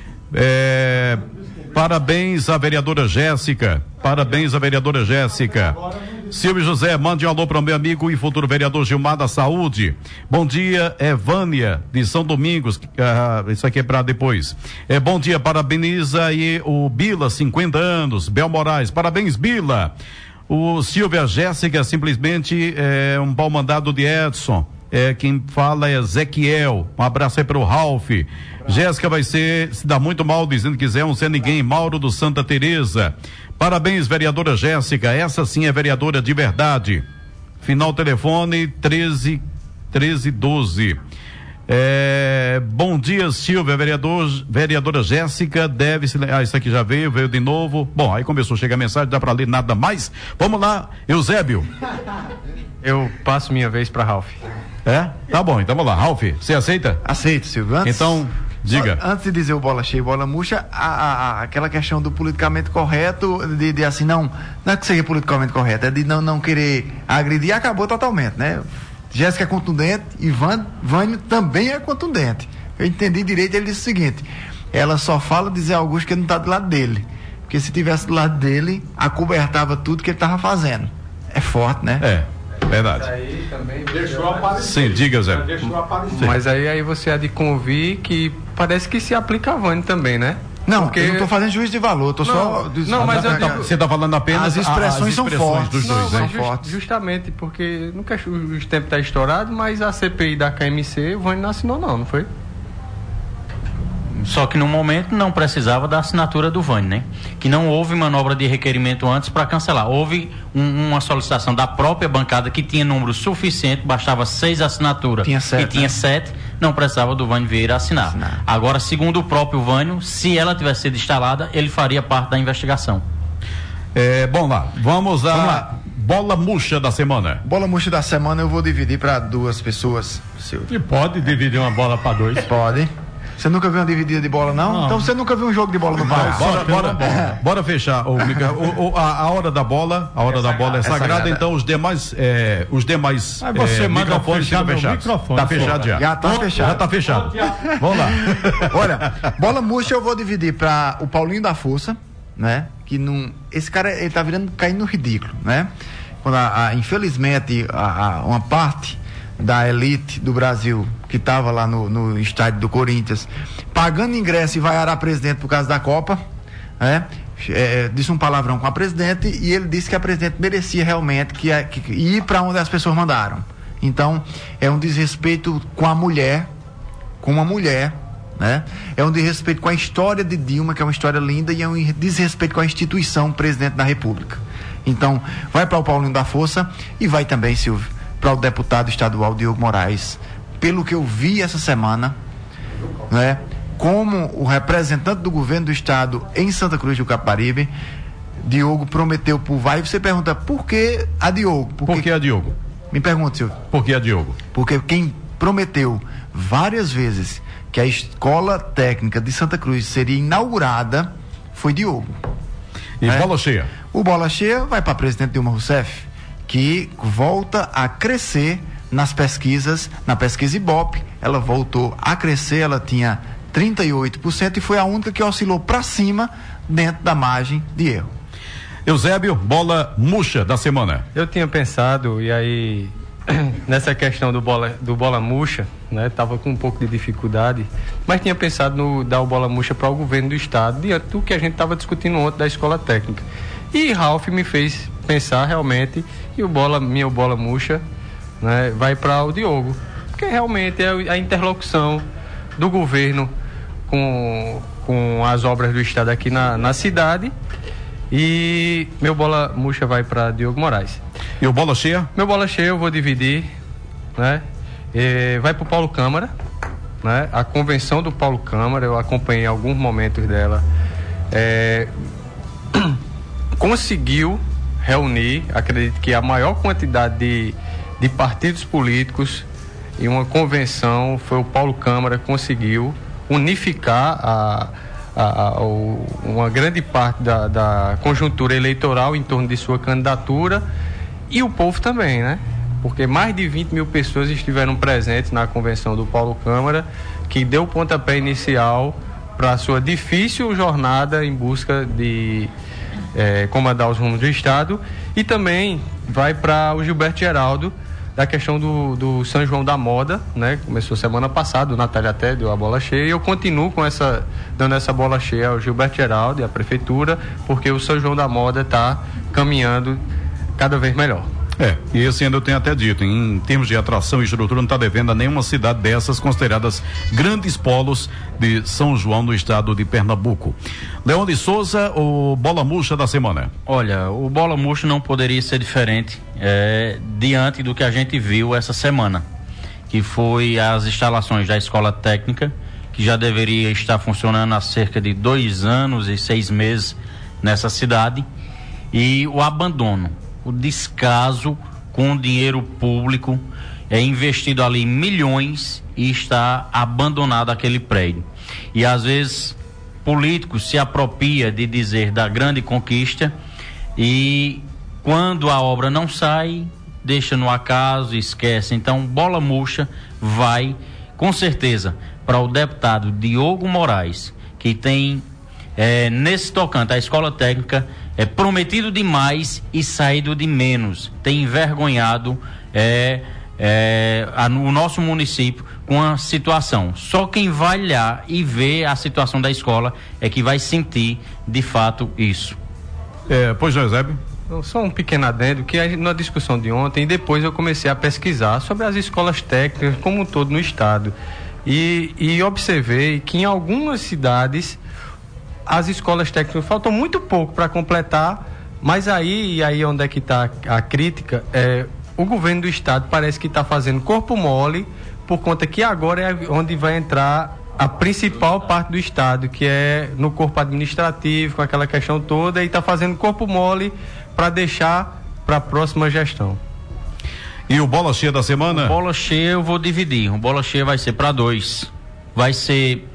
Parabéns à vereadora Jéssica. Parabéns à vereadora Jéssica. Silvio José, mande um alô para o meu amigo e futuro vereador Gilmar da Saúde. Bom dia, Vânia, de São Domingos. Isso aqui é para depois. Bom dia, parabeniza aí o Bila, 50 anos. Bel Moraes, parabéns, Bila. O Silvia Jéssica, simplesmente um pau mandado de Edson. Quem fala é Ezequiel. Um abraço aí para o Ralph. Jéssica vai se dá muito mal dizendo que Zé não ser ninguém. Mauro do Santa Teresa. Parabéns, vereadora Jéssica. Essa sim é vereadora de verdade. Final telefone 1312. Bom dia, Silvia, vereadora Jéssica, isso aqui já veio de novo. Bom, aí começou a chegar a mensagem, dá para ler nada mais. Vamos lá, Eusébio. Eu passo minha vez para Ralph. Tá bom, então vamos lá. Ralph, você aceita? Aceito, Silvio. Então, diga. Antes de dizer o bola cheia e bola murcha, aquela questão do politicamente correto, de assim, não é que seja politicamente correto, é de não querer agredir, acabou totalmente, né? Jéssica é contundente e Vânio também é contundente. Eu entendi direito, ele disse o seguinte: ela só fala de Zé Augusto que não está do lado dele, porque se tivesse do lado dele, acobertava tudo que ele estava fazendo. É forte, né? Verdade. Aí também deixou aparecer. Sim, diga, Zé. Deixou aparecer. Mas aí você há de convir que parece que se aplica a Vânio também, né? Não, porque eu não estou fazendo juízo de valor, estou só... mas você está falando apenas... As expressões são fortes. Dos dois, são fortes. Justamente porque nunca os tempos estão estourados, mas a CPI da KMC, o Vânio não assinou não foi? Só que no momento não precisava da assinatura do Vânio, né? Que não houve manobra de requerimento antes para cancelar. Houve uma solicitação da própria bancada que tinha número suficiente, bastava 6 assinaturas. Tinha 7, e tinha 7, não precisava do Vânio Vieira assinar. Agora, segundo o próprio Vânio, se ela tivesse sido instalada, ele faria parte da investigação. Bom, vamos lá. Bola murcha da semana. Bola murcha da semana eu vou dividir para 2 pessoas, Silvio. E pode dividir uma bola para 2? Pode. Você nunca viu uma dividida de bola, não? Então você nunca viu um jogo de bola no país. Bora fechar. A hora da bola, é sagrada, então os demais microfones ficam fechados. Tá fechado já. Já tá fechado. Vamos lá. Olha, bola murcha eu vou dividir para o Paulinho da Força, né? Que não, esse cara ele tá caindo no ridículo, né? Quando infelizmente uma parte da elite do Brasil que estava lá no estádio do Corinthians pagando ingresso e vaiar presidente por causa da Copa, né? Disse um palavrão com a presidente e ele disse que a presidente merecia realmente que ir para onde as pessoas mandaram. Então é um desrespeito com uma mulher, né? É um desrespeito com a história de Dilma, que é uma história linda, e é um desrespeito com a instituição presidente da República. Então vai para o Paulinho da Força e vai também, Silvio, para o deputado estadual Diogo Moraes. Pelo que eu vi essa semana, né, como o representante do governo do estado em Santa Cruz do Capibaribe, Diogo prometeu por vai. Você pergunta, por que a Diogo? Por que a Diogo? Me pergunta, Silvio. Por que a Diogo? Porque quem prometeu várias vezes que a escola técnica de Santa Cruz seria inaugurada foi Diogo. E bola cheia? O bola cheia vai para a presidente Dilma Rousseff, que volta a crescer nas pesquisas, na pesquisa Ibope, ela voltou a crescer, ela tinha 38% e foi a única que oscilou para cima dentro da margem de erro. Eusébio, bola murcha da semana. Eu tinha pensado, e aí, nessa questão do bola murcha, né? Tava com um pouco de dificuldade, mas tinha pensado no dar o bola murcha para o governo do estado, diante do que a gente estava discutindo ontem da escola técnica. E Ralf me fez pensar realmente, e minha bola murcha, né, vai para o Diogo, porque realmente é a interlocução do governo com as obras do estado aqui na cidade. E meu bola murcha vai para Diogo Moraes. E o bola cheia? Meu bola cheia eu vou dividir, né? Vai para o Paulo Câmara, né? A convenção do Paulo Câmara, eu acompanhei alguns momentos dela, conseguiu reunir, acredito que a maior quantidade de partidos políticos em uma convenção. Foi o Paulo Câmara que conseguiu unificar uma grande parte da conjuntura eleitoral em torno de sua candidatura, e o povo também, né? Porque mais de 20 mil pessoas estiveram presentes na convenção do Paulo Câmara, que deu o pontapé inicial para a sua difícil jornada em busca de comandar os rumos do estado. E também vai para o Gilberto Geraldo, da questão do São João da Moda, né? Começou semana passada, o Natália até deu a bola cheia, e eu continuo dando essa bola cheia ao Gilberto Geraldo e à prefeitura, porque o São João da Moda está caminhando cada vez melhor. E esse ano eu tenho até dito, em termos de atração e estrutura, não está devendo a nenhuma cidade dessas consideradas grandes polos de São João no estado de Pernambuco. Leão de Souza, o bola murcha da semana. Olha, o bola murcha não poderia ser diferente diante do que a gente viu essa semana, que foi as instalações da escola técnica, que já deveria estar funcionando há cerca de 2 anos e 6 meses nessa cidade, e o abandono, o descaso com o dinheiro público, investido ali milhões, e está abandonado aquele prédio. E às vezes políticos se apropria de dizer da grande conquista, e quando a obra não sai, deixa no acaso, esquece. Então, bola murcha vai com certeza para o deputado Diogo Moraes, que tem nesse tocante a escola técnica prometido demais e saído de menos, tem envergonhado o nosso município com a situação. Só quem vai lá e ver a situação da escola é que vai sentir de fato isso. Pois não, Eusébio? Só um pequeno adendo, que na discussão de ontem, depois eu comecei a pesquisar sobre as escolas técnicas como um todo no estado, e observei que em algumas cidades as escolas técnicas faltam muito pouco para completar, mas aí onde é que está a crítica, o governo do estado parece que está fazendo corpo mole, por conta que agora é onde vai entrar a principal parte do estado, que é no corpo administrativo, com aquela questão toda, e está fazendo corpo mole para deixar para a próxima gestão. E o bola cheia da semana? O bola cheia eu vou dividir. O bola cheia vai ser para 2. Vai ser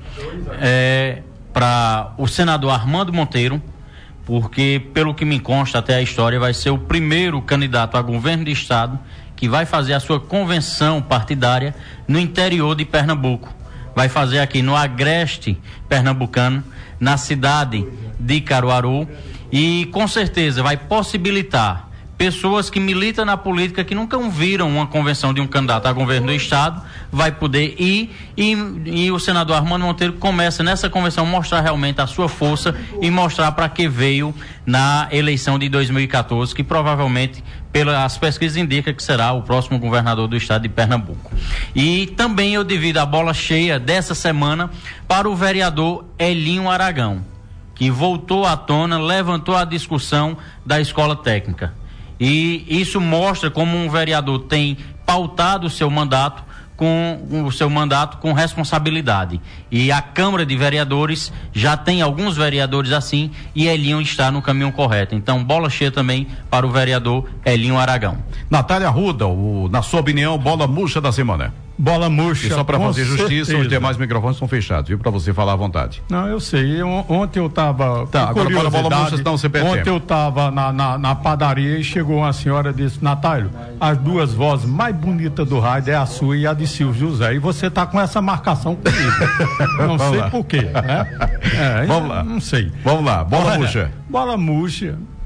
para o senador Armando Monteiro, porque pelo que me consta até a história, vai ser o primeiro candidato a governo de estado que vai fazer a sua convenção partidária no interior de Pernambuco. Vai fazer aqui no agreste pernambucano, na cidade de Caruaru, e com certeza vai possibilitar pessoas que militam na política, que nunca viram uma convenção de um candidato a governo do estado, vai poder ir, e o senador Armando Monteiro começa nessa convenção mostrar realmente a sua força e mostrar para que veio na eleição de 2014, que provavelmente, pelas pesquisas, indica que será o próximo governador do estado de Pernambuco. E também eu divido a bola cheia dessa semana para o vereador Elinho Aragão, que voltou à tona, levantou a discussão da escola técnica. E isso mostra como um vereador tem pautado o seu mandato com responsabilidade. E a Câmara de Vereadores já tem alguns vereadores assim, e Elinho está no caminho correto. Então, bola cheia também para o vereador Elinho Aragão. Natália Arruda, na sua opinião, bola murcha da semana. Bola murcha. E só para fazer justiça, os demais microfones estão fechados, viu? Para você falar à vontade. Não, eu sei. Ontem eu estava. Agora para a bola murcha, senão você perde. Ontem eu estava na padaria e chegou uma senhora e disse: Natália, as 2 vozes mais bonitas do rádio é a sua e a de Silvio José. E você tá com essa marcação comigo. Não sei por quê, né? Vamos lá. Não sei. Vamos lá, bola murcha. Bola murcha.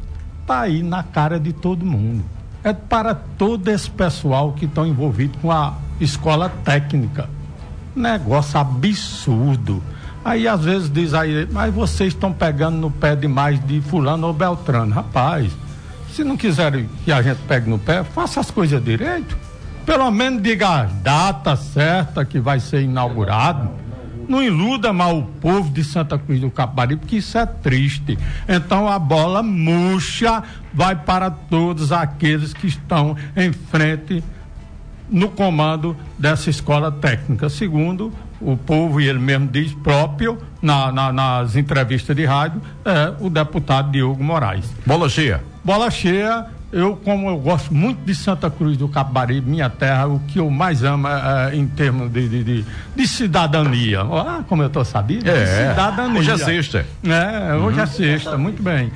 está aí na cara de todo mundo. É para todo esse pessoal que estão envolvido com a escola técnica. Negócio absurdo. Aí às vezes diz aí, mas vocês estão pegando no pé demais de fulano ou beltrano. Rapaz, se não quiserem que a gente pegue no pé, faça as coisas direito. Pelo menos diga a data certa que vai ser inaugurado. Não iluda mal o povo de Santa Cruz do Capibaribe, porque isso é triste. Então a bola murcha vai para todos aqueles que estão em frente no comando dessa escola técnica. Segundo o povo, e ele mesmo diz próprio, nas entrevistas de rádio, é o deputado Diogo Moraes. Bola cheia. Bola cheia. Como eu gosto muito de Santa Cruz do Capibaribe, minha terra, o que eu mais amo em termos de cidadania. Como eu estou sabendo, de cidadania. Hoje é sexta. Hoje é sexta, muito bem.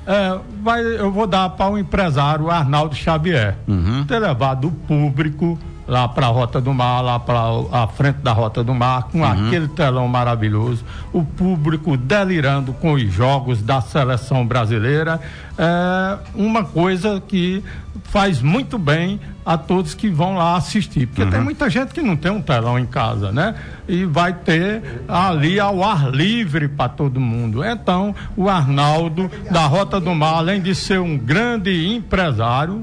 Eu vou dar para o empresário Arnaldo Xavier ter levado o público lá para a Rota do Mar, lá para a frente da Rota do Mar, com aquele telão maravilhoso, o público delirando com os jogos da seleção brasileira. É uma coisa que faz muito bem a todos que vão lá assistir, porque tem muita gente que não tem um telão em casa, né? E vai ter ali ao ar livre para todo mundo. Então, o Arnaldo da Rota do Mar, além de ser um grande empresário,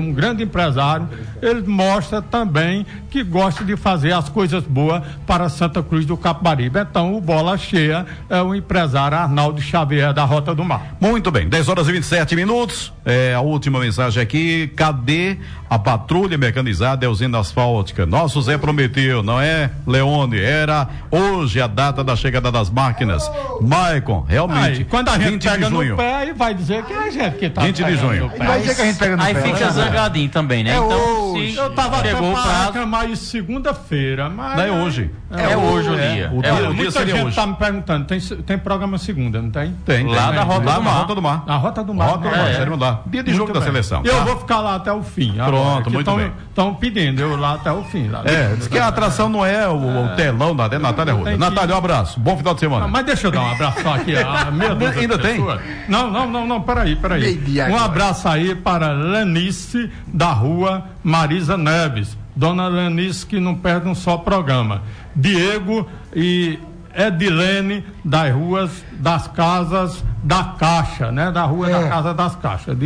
ele mostra também que gosta de fazer as coisas boas para Santa Cruz do Capibaribe. Então, o Bola Cheia é o empresário Arnaldo Xavier da Rota do Mar. Muito bem, 10h27. A última mensagem aqui: cadê a patrulha mecanizada e a usina asfáltica? Nosso Zé prometeu, não é, Leone? Era hoje a data da chegada das máquinas. Maicon, realmente. Quando a gente pega no pé, aí vai dizer que a gente que tá 20 de junho. Vai dizer que a gente pega no pé. Aí fica zangadinho também, né? Então, se eu tava chegou o prazo, reclamar isso segunda-feira, mas não é hoje. É hoje o dia. O dia seria gente hoje. Tá me perguntando, tem programa segunda, não tem? Tem. Lá da Rota do Mar. Na Rota do Mar. Sério, lá. Dia de jogo da seleção. Eu vou ficar lá até o fim. Pronto, muito bem. Estão pedindo eu lá até o fim. Lá. Diz que a atração não é o telão da Natália Ruda. Natália, um abraço. Bom final de semana. Mas deixa eu dar um abraço só aqui. Ainda tem? Não, peraí. Um abraço aí para Lenice da rua Marisa Neves. Dona Lenice, que não perde um só programa. Diego e Edilene das ruas das Casas da Caixa, né? Da rua da Casa das Caixas.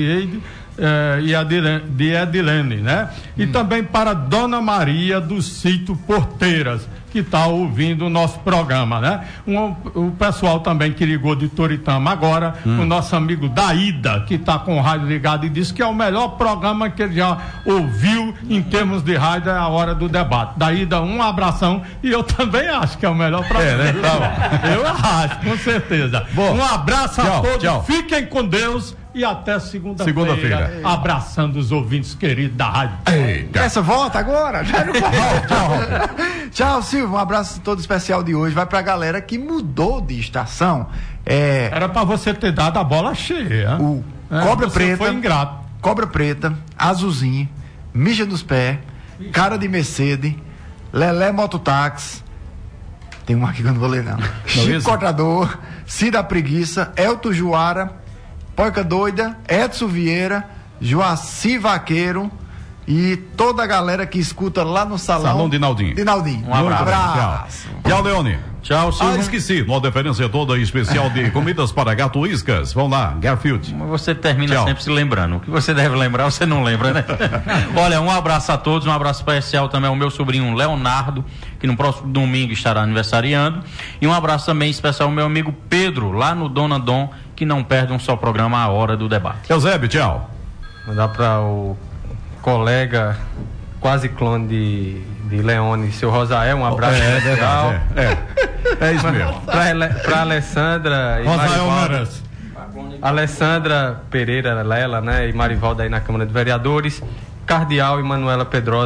De Edilene, né? E também para Dona Maria do Sítio Porteiras, que está ouvindo o nosso programa, né? O pessoal também que ligou de Toritama agora, o nosso amigo Daída, que está com o rádio ligado e disse que é o melhor programa que ele já ouviu em termos de rádio, é a Hora do Debate. Daída, um abração, e eu também acho que é o melhor programa. Né? Tá eu acho, com certeza. Bom, um abraço a todos, tchau. Fiquem com Deus e até segunda-feira. Abraçando os ouvintes queridos da rádio. Essa volta agora? Tchau, Silvio. Um abraço todo especial de hoje. Vai pra galera que mudou de estação. Era pra você ter dado a bola cheia. Cobra Preta. Foi ingrato. Cobra Preta, Azulzinho, Mija dos Pés, Cara de Mercedes, Lelé Mototáxi. Tem um aqui que eu não vou ler, não. Chico Cortador, Cida Preguiça, Elton Juara, Poica Doida, Edson Vieira, Joaci Vaqueiro e toda a galera que escuta lá no Salão de Naldinho. Um abraço. Tchau, Leone. Tchau, Silvio. Esqueci, uma diferença toda especial de comidas para gato iscas. Vamos lá, Garfield. Você termina sempre se lembrando. O que você deve lembrar, você não lembra, né? Olha, um abraço a todos, um abraço especial também ao meu sobrinho Leonardo, que no próximo domingo estará aniversariando. E um abraço também especial ao meu amigo Pedro, lá no Dona Dom, que não perde um só programa à Hora do Debate. Eusébio, tchau. Mandar para o colega quase clone de Leone, seu Rosael, um abraço especial. É isso mesmo. Para Alessandra e Marivalda, Alessandra Pereira Lela, né, e Marivalda aí na Câmara de Vereadores, Cardeal e Manuela Pedrosa,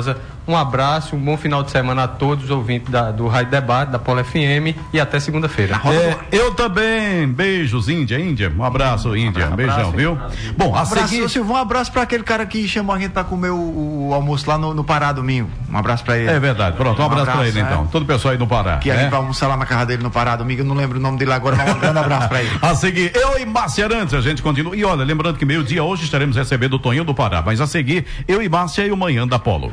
Um abraço, um bom final de semana a todos os ouvintes do Rádio Debate, da Polo FM, e até segunda-feira. Eu também. Beijos, Índia. Um abraço, Índia. Beijão, viu? Bom, a seguir. Silvio, um abraço para aquele cara que chamou a gente para comer o almoço lá no Pará domingo. Um abraço para ele. É verdade. Pronto, um abraço para ele então. Todo o pessoal aí no Pará. Que a gente vai almoçar lá na casa dele no Pará domingo. Eu não lembro o nome dele agora, mas um grande abraço para ele. A seguir, eu e Márcia Arantes, a gente continua. E olha, lembrando que meio-dia hoje estaremos recebendo o Tonhão do Pará. Mas a seguir, eu e Márcia e o Manhã da Polo.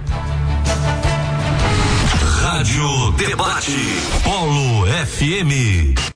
Rádio Debate Polo FM.